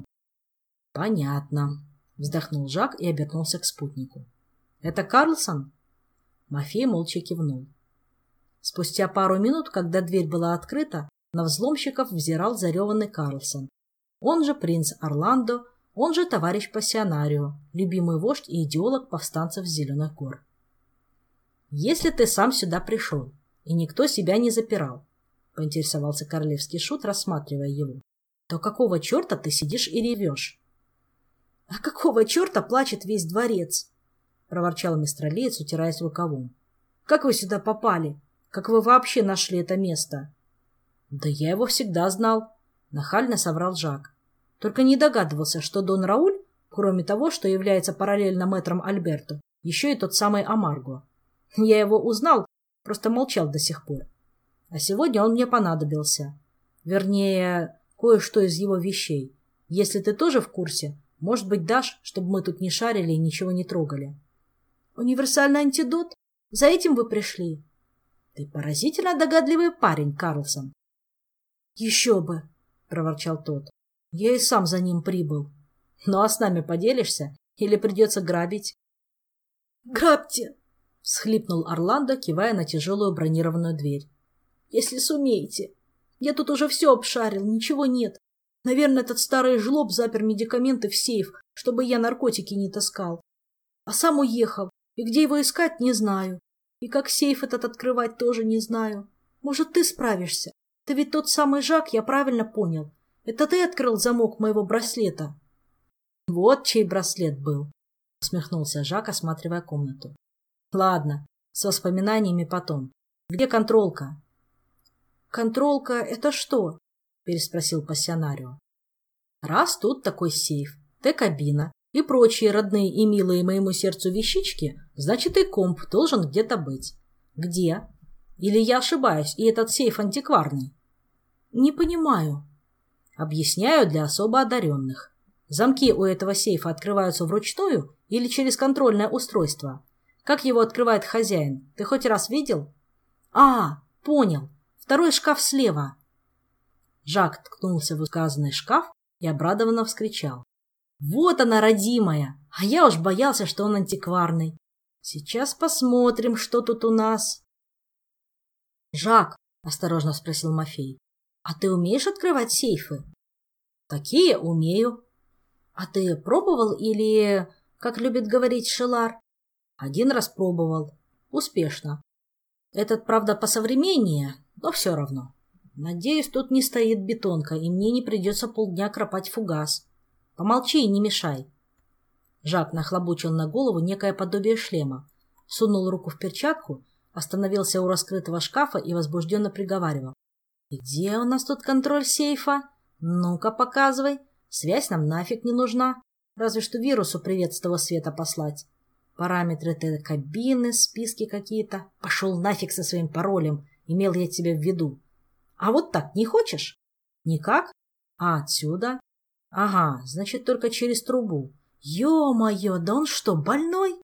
«Понятно», — вздохнул Жак и обернулся к спутнику. «Это Карлсон?» Мафей молча кивнул. Спустя пару минут, когда дверь была открыта, на взломщиков взирал зареванный Карлсон. Он же принц Орландо, он же товарищ пассионарио, любимый вождь и идеолог повстанцев с Зеленых гор. «Если ты сам сюда пришел, и никто себя не запирал», — поинтересовался королевский шут, рассматривая его, «то какого черта ты сидишь и ревешь?» «А какого черта плачет весь дворец?» — проворчал мистралиец, утираясь рукавом. «Как вы сюда попали? Как вы вообще нашли это место?» «Да я его всегда знал», — нахально соврал Жак. «Только не догадывался, что Дон Рауль, кроме того, что является параллельно мэтром Альберту, еще и тот самый Амарго. Я его узнал, просто молчал до сих пор. А сегодня он мне понадобился. Вернее, кое-что из его вещей. Если ты тоже в курсе, может быть, дашь, чтобы мы тут не шарили и ничего не трогали». «Универсальный антидот? За этим вы пришли?» «Ты поразительно догадливый парень, Карлсон». «Еще бы!» — проворчал тот. «Я и сам за ним прибыл». «Ну а с нами поделишься? Или придется грабить?» «Грабьте!» — всхлипнул Орландо, кивая на тяжелую бронированную дверь. «Если сумеете. Я тут уже все обшарил, ничего нет. Наверное, этот старый жлоб запер медикаменты в сейф, чтобы я наркотики не таскал. А сам уехал, и где его искать, не знаю. И как сейф этот открывать, тоже не знаю. Может, ты справишься? Ты ведь тот самый Жак, я правильно понял. Это ты открыл замок моего браслета?» «Вот чей браслет был», — усмехнулся Жак, осматривая комнату. «Ладно, с воспоминаниями потом. Где контролка?» «Контролка — это что?» — переспросил пассионарио. «Раз тут такой сейф, Т-кабина и прочие родные и милые моему сердцу вещички, значит и комп должен где-то быть. Где? Или я ошибаюсь, и этот сейф антикварный?» «Не понимаю». «Объясняю для особо одаренных. Замки у этого сейфа открываются вручную или через контрольное устройство? Как его открывает хозяин? Ты хоть раз видел?» «А, понял. Второй шкаф слева». Жак ткнулся в указанный шкаф и обрадованно вскричал: «Вот она, родимая! А я уж боялся, что он антикварный. Сейчас посмотрим, что тут у нас». «Жак», — осторожно спросил Мафей, — «а ты умеешь открывать сейфы?» «Такие умею». «А ты пробовал или, как любит говорить Шелар?» «Один раз пробовал. Успешно. Этот, правда, посовременнее, но все равно. Надеюсь, тут не стоит бетонка, и мне не придется полдня кропать фугас. Помолчи и не мешай». Жак нахлобучил на голову некое подобие шлема, сунул руку в перчатку, остановился у раскрытого шкафа и возбужденно приговаривал. «Где у нас тут контроль сейфа? Ну-ка, показывай. Связь нам нафиг не нужна. Разве что вирусу привет с того света послать. Параметры этой кабины, списки какие-то. Пошел нафиг со своим паролем. Имел я тебя в виду. А вот так не хочешь? Никак? А отсюда? Ага, значит, только через трубу. Ё-моё, да он что, больной?»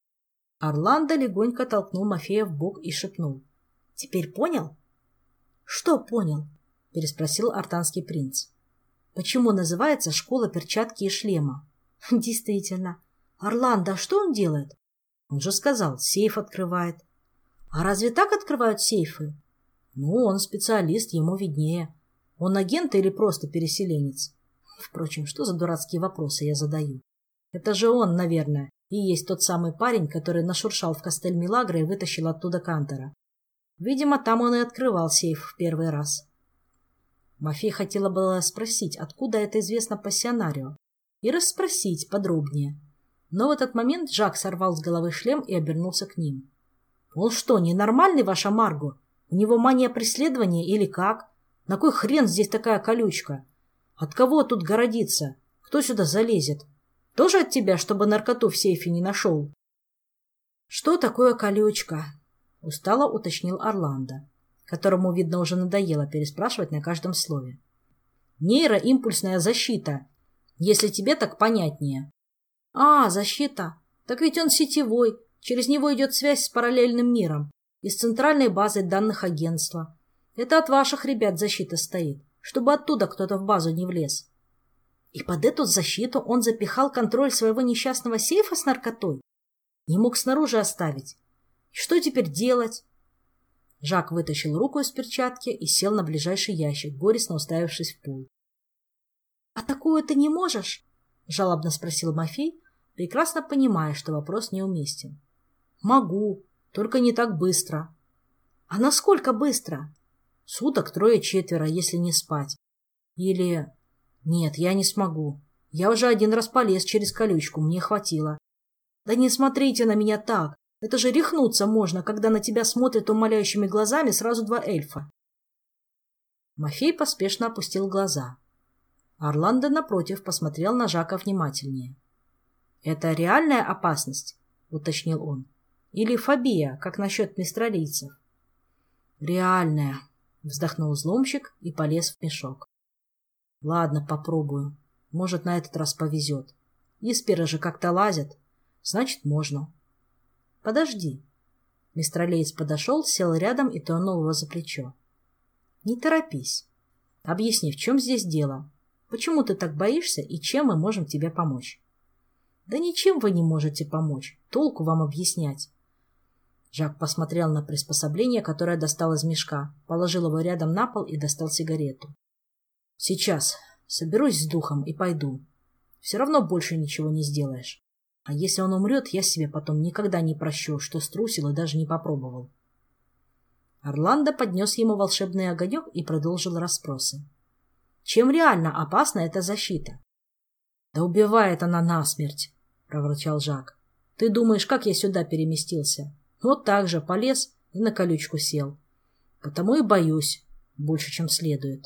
Орландо легонько толкнул Мафея в бок и шепнул. «Теперь понял?» «Что понял?» — переспросил артанский принц. «Почему называется школа перчатки и шлема?» «Действительно. Орландо, а что он делает?» «Он же сказал, сейф открывает». «А разве так открывают сейфы?» «Ну, он специалист, ему виднее. Он агент или просто переселенец?» «Впрочем, что за дурацкие вопросы я задаю? Это же он, наверное, и есть тот самый парень, который нашуршал в Кастель-Милагро и вытащил оттуда Кантера. Видимо, там он и открывал сейф в первый раз». Мафей хотела было спросить, откуда это известно пассионарио, и расспросить подробнее. Но в этот момент Жак сорвал с головы шлем и обернулся к ним. «Он что, ненормальный, ваша Марго? У него мания преследования или как? На кой хрен здесь такая колючка? От кого тут городиться? Кто сюда залезет? Тоже от тебя, чтобы наркоту в сейфе не нашел?» «Что такое колючка?» — устало уточнил Орландо, которому, видно, уже надоело переспрашивать на каждом слове. «Нейроимпульсная защита, если тебе так понятнее». «А, защита. Так ведь он сетевой. Через него идет связь с параллельным миром и с центральной базой данных агентства. Это от ваших ребят защита стоит, чтобы оттуда кто-то в базу не влез». «И под эту защиту он запихал контроль своего несчастного сейфа с наркотой? Не мог снаружи оставить? И что теперь делать?» Жак вытащил руку из перчатки и сел на ближайший ящик, горестно уставившись в пол. «А такую ты не можешь?» — жалобно спросил Мафей, прекрасно понимая, что вопрос неуместен. «Могу, только не так быстро». «А насколько быстро?» «Суток 3-4, если не спать. Или... Нет, я не смогу. Я уже один раз полез через колючку, мне хватило». «Да не смотрите на меня так. Это же рехнуться можно, когда на тебя смотрят умоляющими глазами сразу 2 эльфа». Мафей поспешно опустил глаза. Орландо, напротив, посмотрел на Жака внимательнее. «Это реальная опасность?» — уточнил он. «Или фобия, как насчет мистралийцев?» «Реальная», — вздохнул взломщик и полез в мешок. «Ладно, попробую. Может, на этот раз повезет. Исперы же как-то лазят. Значит, можно». «Подожди». Мистралиец подошел, сел рядом и тронул его за плечо. «Не торопись. Объясни, в чем здесь дело? Почему ты так боишься и чем мы можем тебе помочь?» «Да ничем вы не можете помочь. Толку вам объяснять». Жак посмотрел на приспособление, которое достал из мешка, положил его рядом на пол и достал сигарету. «Сейчас. Соберусь с духом и пойду. Все равно больше ничего не сделаешь. А если он умрет, я себе потом никогда не прощу, что струсил и даже не попробовал». Орландо поднес ему волшебный огонек и продолжил расспросы. «Чем реально опасна эта защита?» «Да убивает она насмерть», — проворчал Жак. «Ты думаешь, как я сюда переместился? Вот так же полез и на колючку сел. Потому и боюсь больше, чем следует.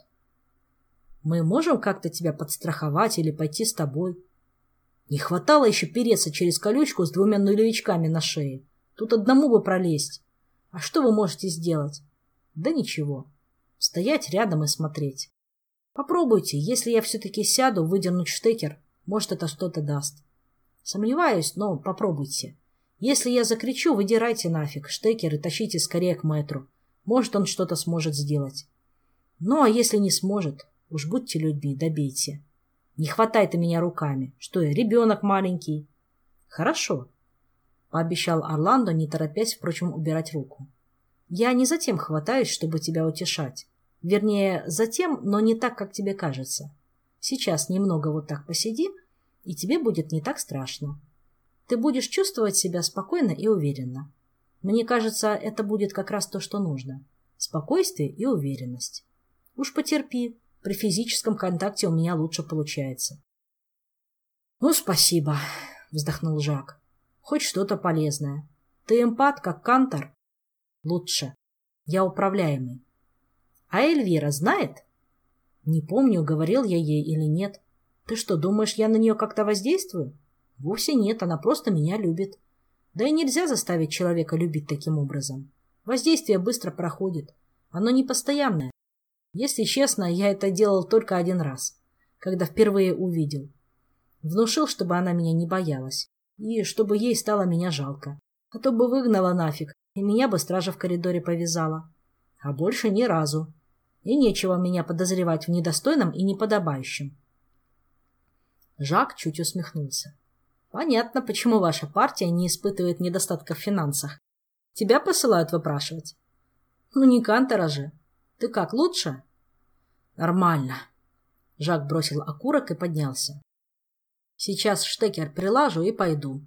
Мы можем как-то тебя подстраховать или пойти с тобой? Не хватало еще переться через колючку с 2 нулевичками на шее. Тут одному бы пролезть. А что вы можете сделать? Да ничего. Стоять рядом и смотреть. Попробуйте, если я все-таки сяду, выдернуть штекер, может, это что-то даст. Сомневаюсь, но попробуйте. Если я закричу, выдирайте нафиг штекер и тащите скорее к мэтру. Может, он что-то сможет сделать. Ну, а если не сможет, уж будьте людьми, добейте. Не хватайте меня руками. Что я, ребенок маленький? Хорошо, пообещал Орландо, не торопясь, впрочем, убирать руку. Я не затем хватаюсь, чтобы тебя утешать. Вернее, затем, но не так, как тебе кажется. Сейчас немного вот так посиди, и тебе будет не так страшно. Ты будешь чувствовать себя спокойно и уверенно. Мне кажется, это будет как раз то, что нужно. Спокойствие и уверенность. Уж потерпи, при физическом контакте у меня лучше получается. Ну, спасибо. вздохнул Жак. Хоть что-то полезное. Ты эмпат, как Кантор? Лучше. Я управляемый. А Эльвира знает? Не помню, говорил я ей или нет. Ты что, думаешь, я на нее как-то воздействую? Вовсе нет, она просто меня любит. Да и нельзя заставить человека любить таким образом. Воздействие быстро проходит. Оно не постоянное. Если честно, я это делал только один раз, когда впервые увидел. Внушил, чтобы она меня не боялась, и чтобы ей стало меня жалко. А то бы выгнала нафиг, и меня бы стража в коридоре повязала. А больше ни разу. И нечего меня подозревать в недостойном и неподобающем. Жак чуть усмехнулся. Понятно, почему ваша партия не испытывает недостатка в финансах. Тебя посылают выпрашивать? Ну, не Кантора же. Ты как, лучше? Нормально. Жак бросил окурок и поднялся. Сейчас штекер прилажу и пойду.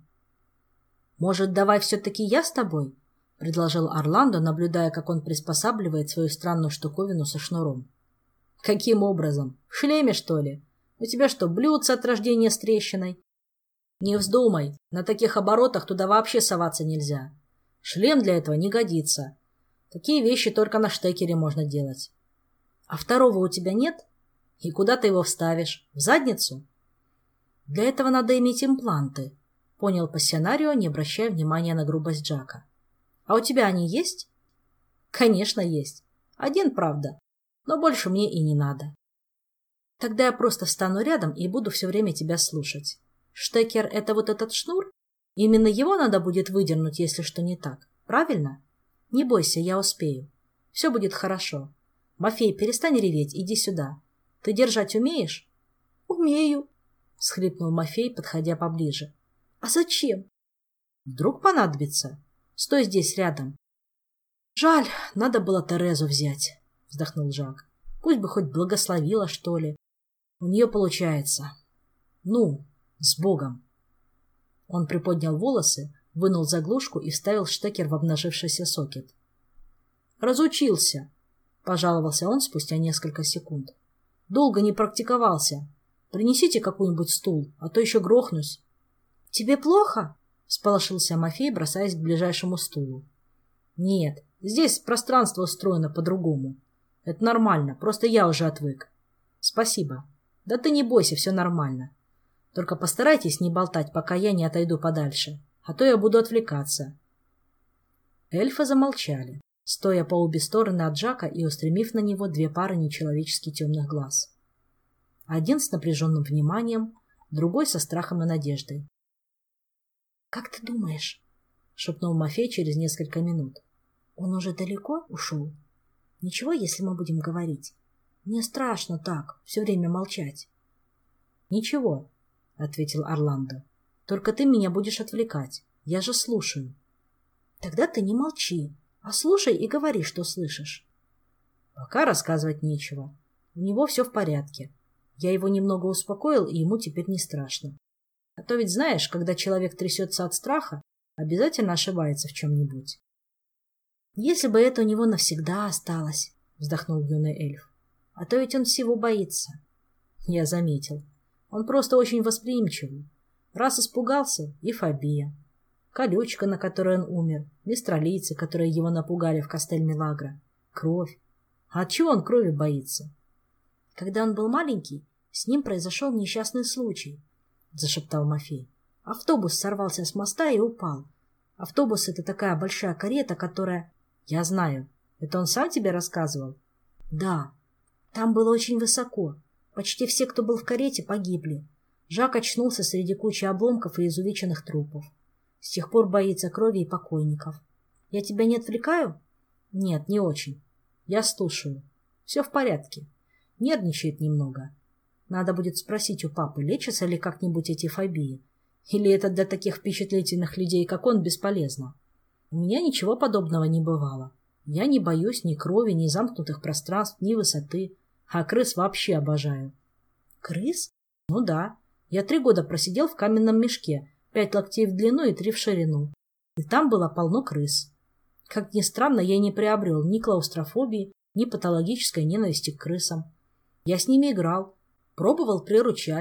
Может, давай все-таки я с тобой? Предложил Орландо, наблюдая, как он приспосабливает свою странную штуковину со шнуром. Каким образом? В шлеме, что ли? У тебя что, блюдце от рождения с трещиной? Не вздумай, на таких оборотах туда вообще соваться нельзя. Шлем для этого не годится. Такие вещи только на штекере можно делать. А второго у тебя нет? И куда ты его вставишь? В задницу? Для этого надо иметь импланты, понял пассионарио, не обращая внимания на грубость Джака. А у тебя они есть? Конечно, есть. Один, правда. Но больше мне и не надо. Тогда я просто встану рядом и буду все время тебя слушать. Штекер — это вот этот шнур? Именно его надо будет выдернуть, если что не так. Правильно? Не бойся, я успею. Все будет хорошо. Мафей, перестань реветь, иди сюда. Ты держать умеешь? Умею, — всхлипнул Мафей, подходя поближе. А зачем? Вдруг понадобится. Стой здесь рядом. Жаль, надо было Терезу взять, — вздохнул Жак. Пусть бы хоть благословила, что ли. У нее получается. Ну, с Богом. Он приподнял волосы, вынул заглушку и вставил штекер в обнажившийся сокет. «Разучился», — пожаловался он спустя несколько секунд. «Долго не практиковался. Принесите какой-нибудь стул, а то еще грохнусь». «Тебе плохо?» — всполошился Мафей, бросаясь к ближайшему стулу. «Нет, здесь пространство устроено по-другому. Это нормально, просто я уже отвык. Спасибо. Да ты не бойся, все нормально. Только постарайтесь не болтать, пока я не отойду подальше, а то я буду отвлекаться». Эльфы замолчали, стоя по обе стороны от Жака и устремив на него две пары нечеловечески темных глаз. Один с напряженным вниманием, другой со страхом и надеждой. «Как ты думаешь?» — шепнул Мафей через несколько минут. «Он уже далеко ушел? Ничего, если мы будем говорить? Мне страшно так, все время молчать». «Ничего», — ответил Орландо. «Только ты меня будешь отвлекать. Я же слушаю». «Тогда ты не молчи, а слушай и говори, что слышишь». «Пока рассказывать нечего. У него все в порядке. Я его немного успокоил, и ему теперь не страшно. А то ведь знаешь, когда человек трясется от страха, обязательно ошибается в чем-нибудь». «Если бы это у него навсегда осталось», — вздохнул юный эльф. «А то ведь он всего боится». «Я заметил. Он просто очень восприимчивый. Раз испугался — и фобия. Колючка, на которой он умер, мистралийцы, которые его напугали в Кастель-Милагро, кровь. А от чего он крови боится?» «Когда он был маленький, с ним произошел несчастный случай», — зашептал Мафей. «Автобус сорвался с моста и упал. Автобус — это такая большая карета, которая...» «Я знаю. Это он сам тебе рассказывал?» «Да. Там было очень высоко. Почти все, кто был в карете, погибли. Жак очнулся среди кучи обломков и изувеченных трупов. С тех пор боится крови и покойников. Я тебя не отвлекаю?» «Нет, не очень. Я слушаю. Все в порядке. Нервничает немного. Надо будет спросить у папы, лечатся ли как-нибудь эти фобии. Или это для таких впечатлительных людей, как он, бесполезно. У меня ничего подобного не бывало. Я не боюсь ни крови, ни замкнутых пространств, ни высоты. А крыс вообще обожаю». «Крыс?» «Ну да. Я 3 года просидел в каменном мешке, 5 локтей в длину и 3 в ширину. И там было полно крыс. Как ни странно, я не приобрел ни клаустрофобии, ни патологической ненависти к крысам. Я с ними играл, пробовал приручать.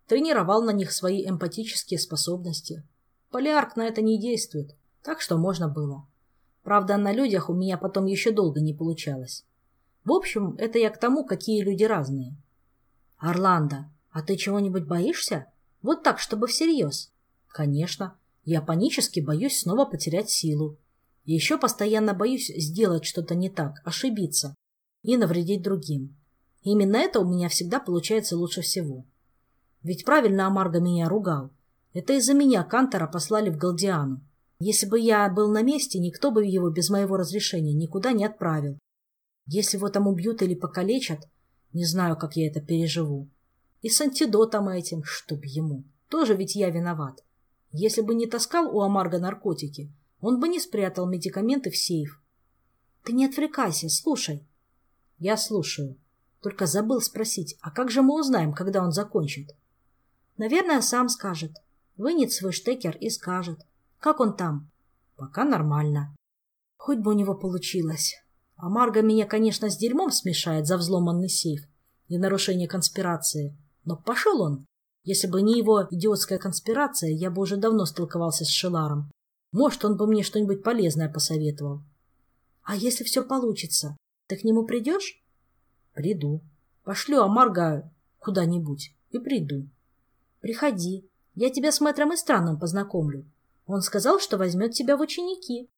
Тренировал на них свои эмпатические способности. Полиарк на это не действует, так что можно было. Правда, на людях у меня потом еще долго не получалось. В общем, это я к тому, какие люди разные. Орландо, а ты чего-нибудь боишься? Вот так, чтобы всерьез? Конечно. Я панически боюсь снова потерять силу. И еще постоянно боюсь сделать что-то не так, ошибиться и навредить другим. Именно это у меня всегда получается лучше всего. Ведь правильно Амарго меня ругал. Это из-за меня Кантора послали в Галдиану. Если бы я был на месте, никто бы его без моего разрешения никуда не отправил. Если его там убьют или покалечат, не знаю, как я это переживу. И с антидотом этим, чтоб ему. Тоже ведь я виноват. Если бы не таскал у Амарго наркотики, он бы не спрятал медикаменты в сейф. Ты не отвлекайся, слушай. Я слушаю. Только забыл спросить, а как же мы узнаем, когда он закончит? Наверное, сам скажет. Вынет свой штекер и скажет. Как он там? Пока нормально. Хоть бы у него получилось. Амарго меня, конечно, с дерьмом смешает за взломанный сейф и нарушение конспирации. Но пошел он. Если бы не его идиотская конспирация, я бы уже давно столковался с Шеларом. Может, он бы мне что-нибудь полезное посоветовал. А если все получится, ты к нему придешь? Приду. Пошлю Амарго куда-нибудь и приду. Приходи. Я тебя с мэтром и странным познакомлю. Он сказал, что возьмет тебя в ученики.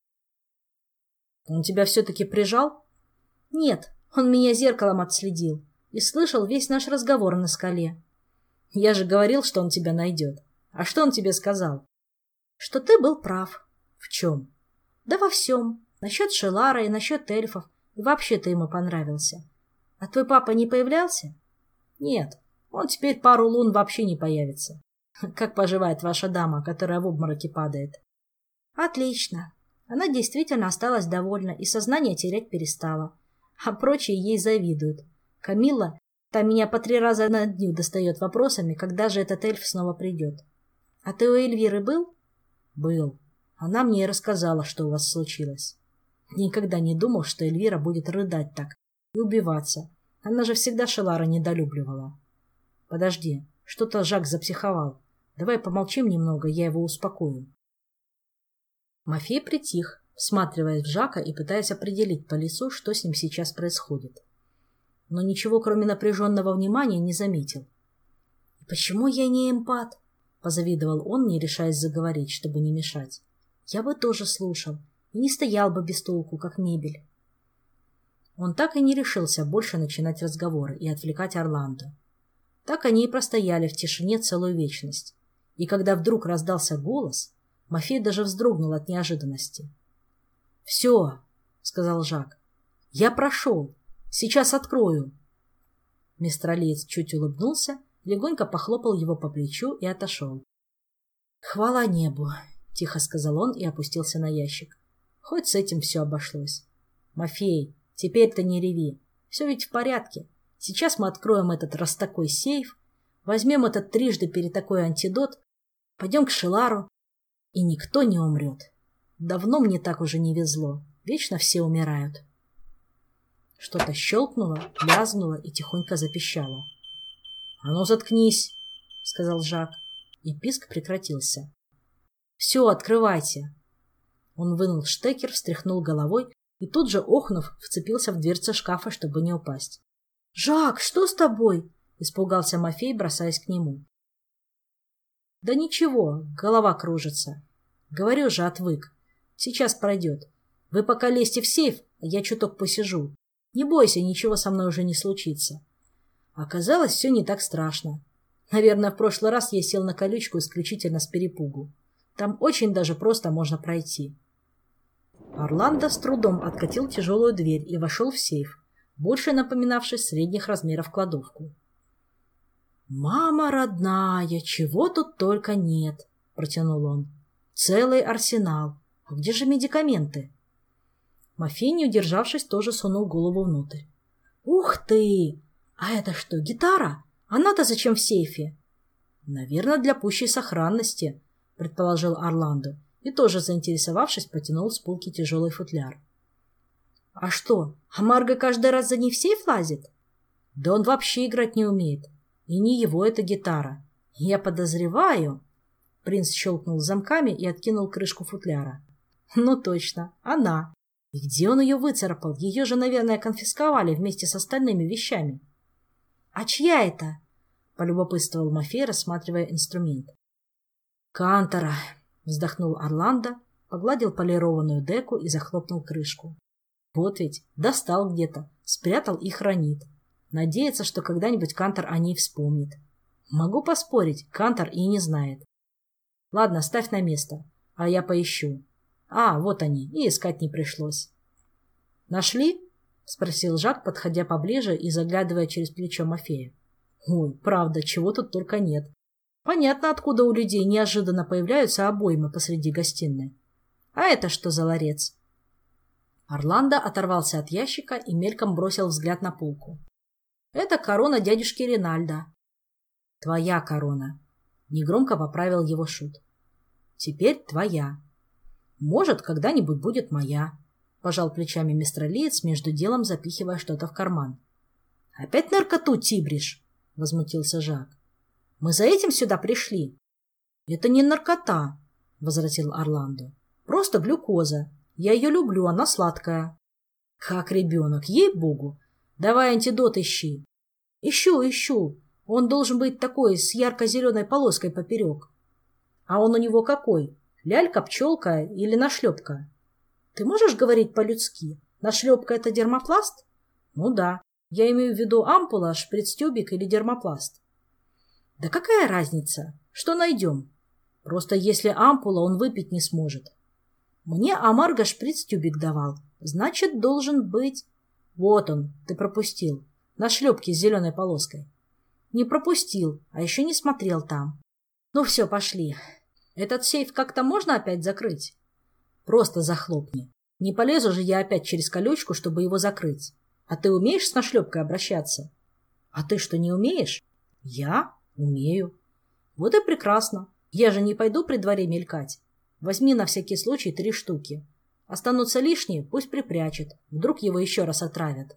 Он тебя все-таки прижал? Нет, он меня зеркалом отследил и слышал весь наш разговор на скале. Я же говорил, что он тебя найдет. А что он тебе сказал? Что ты был прав. В чем? Да во всем. Насчет Шелара и насчет эльфов. И вообще ты ему понравился. А твой папа не появлялся? Нет, он теперь пару лун вообще не появится. Как поживает ваша дама, которая в обмороке падает? Отлично. Она действительно осталась довольна и сознание терять перестала. А прочие ей завидуют. Камилла, та меня по 3 раза на дню достает вопросами, когда же этот эльф снова придет. А ты у Эльвиры был? Был. Она мне и рассказала, что у вас случилось. Никогда не думал, что Эльвира будет рыдать так и убиваться. Она же всегда Шелара недолюбливала. Подожди, что-то Жак запсиховал. Давай помолчим немного, я его успокою. Мафей притих, всматриваясь в Жака и пытаясь определить по лицу, что с ним сейчас происходит. Но ничего, кроме напряженного внимания, не заметил. «Почему я не эмпат?» — позавидовал он, не решаясь заговорить, чтобы не мешать. «Я бы тоже слушал и не стоял бы без толку, как мебель». Он так и не решился больше начинать разговоры и отвлекать Орландо. Так они и простояли в тишине целую вечность. И когда вдруг раздался голос, Мафей даже вздрогнул от неожиданности. «Все», — сказал Жак, — «я прошел. Сейчас открою». Мистралиец чуть улыбнулся, легонько похлопал его по плечу и отошел. «Хвала небу», — тихо сказал он и опустился на ящик. Хоть с этим все обошлось. «Мафей, теперь-то не реви. Все ведь в порядке. Сейчас мы откроем этот раз такой сейф, возьмем этот трижды перетакой антидот, пойдем к Шелару, и никто не умрет. Давно мне так уже не везло. Вечно все умирают». Что-то щелкнуло, лязгнуло и тихонько запищало. — А ну, заткнись, — сказал Жак, и писк прекратился. — Все, открывайте. Он вынул штекер, встряхнул головой и тут же, охнув, вцепился в дверцы шкафа, чтобы не упасть. — Жак, что с тобой? — испугался Мафей, бросаясь к нему. — Да ничего, голова кружится. Говорю же, отвык. Сейчас пройдет. Вы пока лезьте в сейф, а я чуток посижу. Не бойся, ничего со мной уже не случится. Оказалось, все не так страшно. Наверное, в прошлый раз я сел на колючку исключительно с перепугу. Там очень даже просто можно пройти. Орландо с трудом откатил тяжелую дверь и вошел в сейф, больше напоминавший средних размеров кладовку. «Мама родная, чего тут только нет!» — протянул он. «Целый арсенал. А где же медикаменты?» Мафей, не удержавшись, тоже сунул голову внутрь. «Ух ты! А это что, гитара? Она-то зачем в сейфе?» «Наверное, для пущей сохранности», — предположил Орландо, и тоже, заинтересовавшись, потянул с полки тяжелый футляр. «А что, Амарго каждый раз за ней в сейф лазит?» «Да он вообще играть не умеет. И не его эта гитара. Я подозреваю... Принц щелкнул замками и откинул крышку футляра. Ну точно, она. И где он ее выцарапал? Ее же, наверное, конфисковали вместе с остальными вещами. — А чья это? — полюбопытствовал Мафей, рассматривая инструмент. — Кантора, — вздохнул Орландо, погладил полированную деку и захлопнул крышку. Вот ведь, достал где-то, спрятал и хранит. Надеется, что когда-нибудь Кантор о ней вспомнит. Могу поспорить, Кантор и не знает. Ладно, ставь на место, а я поищу. А, вот они, и искать не пришлось. Нашли? — спросил Жак, подходя поближе и заглядывая через плечо Мафея. Ой, правда, чего тут только нет. Понятно, откуда у людей неожиданно появляются обоймы посреди гостиной. А это что за ларец? Орландо оторвался от ящика и мельком бросил взгляд на полку. Это корона дядюшки Ринальдо. Твоя корона. Негромко поправил его шут. Теперь твоя. Может, когда-нибудь будет моя. Пожал плечами мистралиец, между делом запихивая что-то в карман. Опять наркоту тибришь? Возмутился Жак. Мы за этим сюда пришли. Это не наркота, возразил Орландо. Просто глюкоза. Я ее люблю, она сладкая. Как ребенок, ей-богу. Давай антидот ищи. Ищу. Он должен быть такой, с ярко-зеленой полоской поперек. А он у него какой? Лялька, пчелка или нашлепка? Ты можешь говорить по-людски? Нашлепка — это дермопласт? Ну да. Я имею в виду ампула, шприц-тюбик или дермопласт. Да какая разница? Что найдем? Просто если ампула, он выпить не сможет. Мне Амарго шприц-тюбик давал. Значит, должен быть... Вот он, ты пропустил. На шлепке с зеленой полоской. Не пропустил, а еще не смотрел там. Ну все, пошли. Этот сейф как-то можно опять закрыть? Просто захлопни. Не полезу же я опять через колючку, чтобы его закрыть. А ты умеешь с нашлепкой обращаться? А ты что, не умеешь? Я умею. Вот и прекрасно. Я же не пойду при дворе мелькать. Возьми на всякий случай 3 штуки. Останутся лишние, пусть припрячет. Вдруг его еще раз отравят.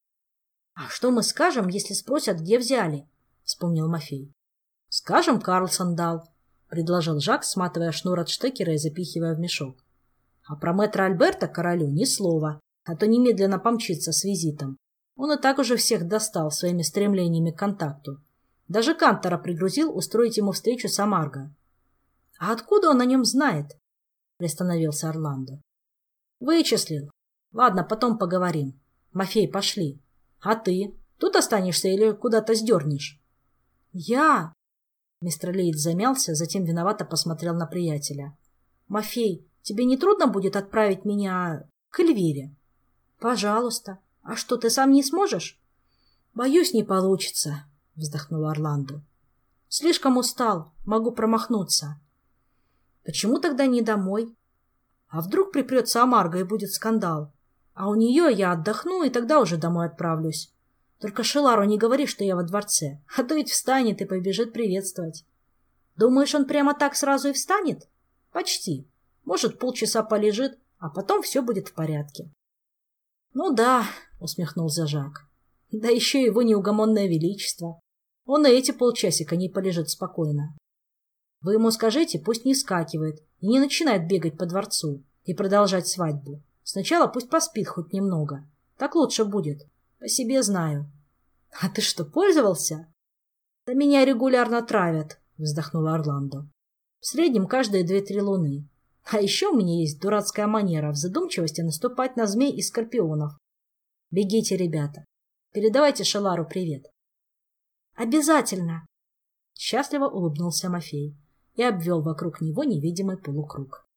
— А что мы скажем, если спросят, где взяли? — вспомнил Мафей. — Скажем, Карлсон дал, — предложил Жак, сматывая шнур от штекера и запихивая в мешок. — А про мэтра Альберта королю ни слова, а то немедленно помчится с визитом. Он и так уже всех достал своими стремлениями к контакту. Даже Кантора пригрузил устроить ему встречу с Амарго. — А откуда он о нем знает? — приостановился Орландо. — Вычислил. Ладно, потом поговорим. Мафей, пошли. А ты? Тут останешься или куда-то сдернешь? — Я... Мистралиец замялся, затем виновато посмотрел на приятеля. — Мафей, тебе не трудно будет отправить меня к Эльвире? — Пожалуйста. А что, ты сам не сможешь? — Боюсь, не получится, — вздохнул Орландо. — Слишком устал, могу промахнуться. — Почему тогда не домой? А вдруг припрется Амарго и будет скандал? А у нее я отдохну и тогда уже домой отправлюсь. Только Шелару не говори, что я во дворце, а то ведь встанет и побежит приветствовать. Думаешь, он прямо так сразу и встанет? Почти. Может, полчаса полежит, а потом все будет в порядке. Ну да, усмехнулся Жак. Да еще его неугомонное величество. Он и эти полчасика не полежит спокойно. Вы ему скажите, пусть не скакивает и не начинает бегать по дворцу и продолжать свадьбу. Сначала пусть поспит хоть немного. Так лучше будет. По себе знаю. — А ты что, пользовался? — Да меня регулярно травят, — вздохнула Орландо. — В среднем каждые 2-3 луны. А еще у меня есть дурацкая манера в задумчивости наступать на змей и скорпионов. Бегите, ребята. Передавайте Шелару привет. — Обязательно! — счастливо улыбнулся Мафей и обвел вокруг него невидимый полукруг.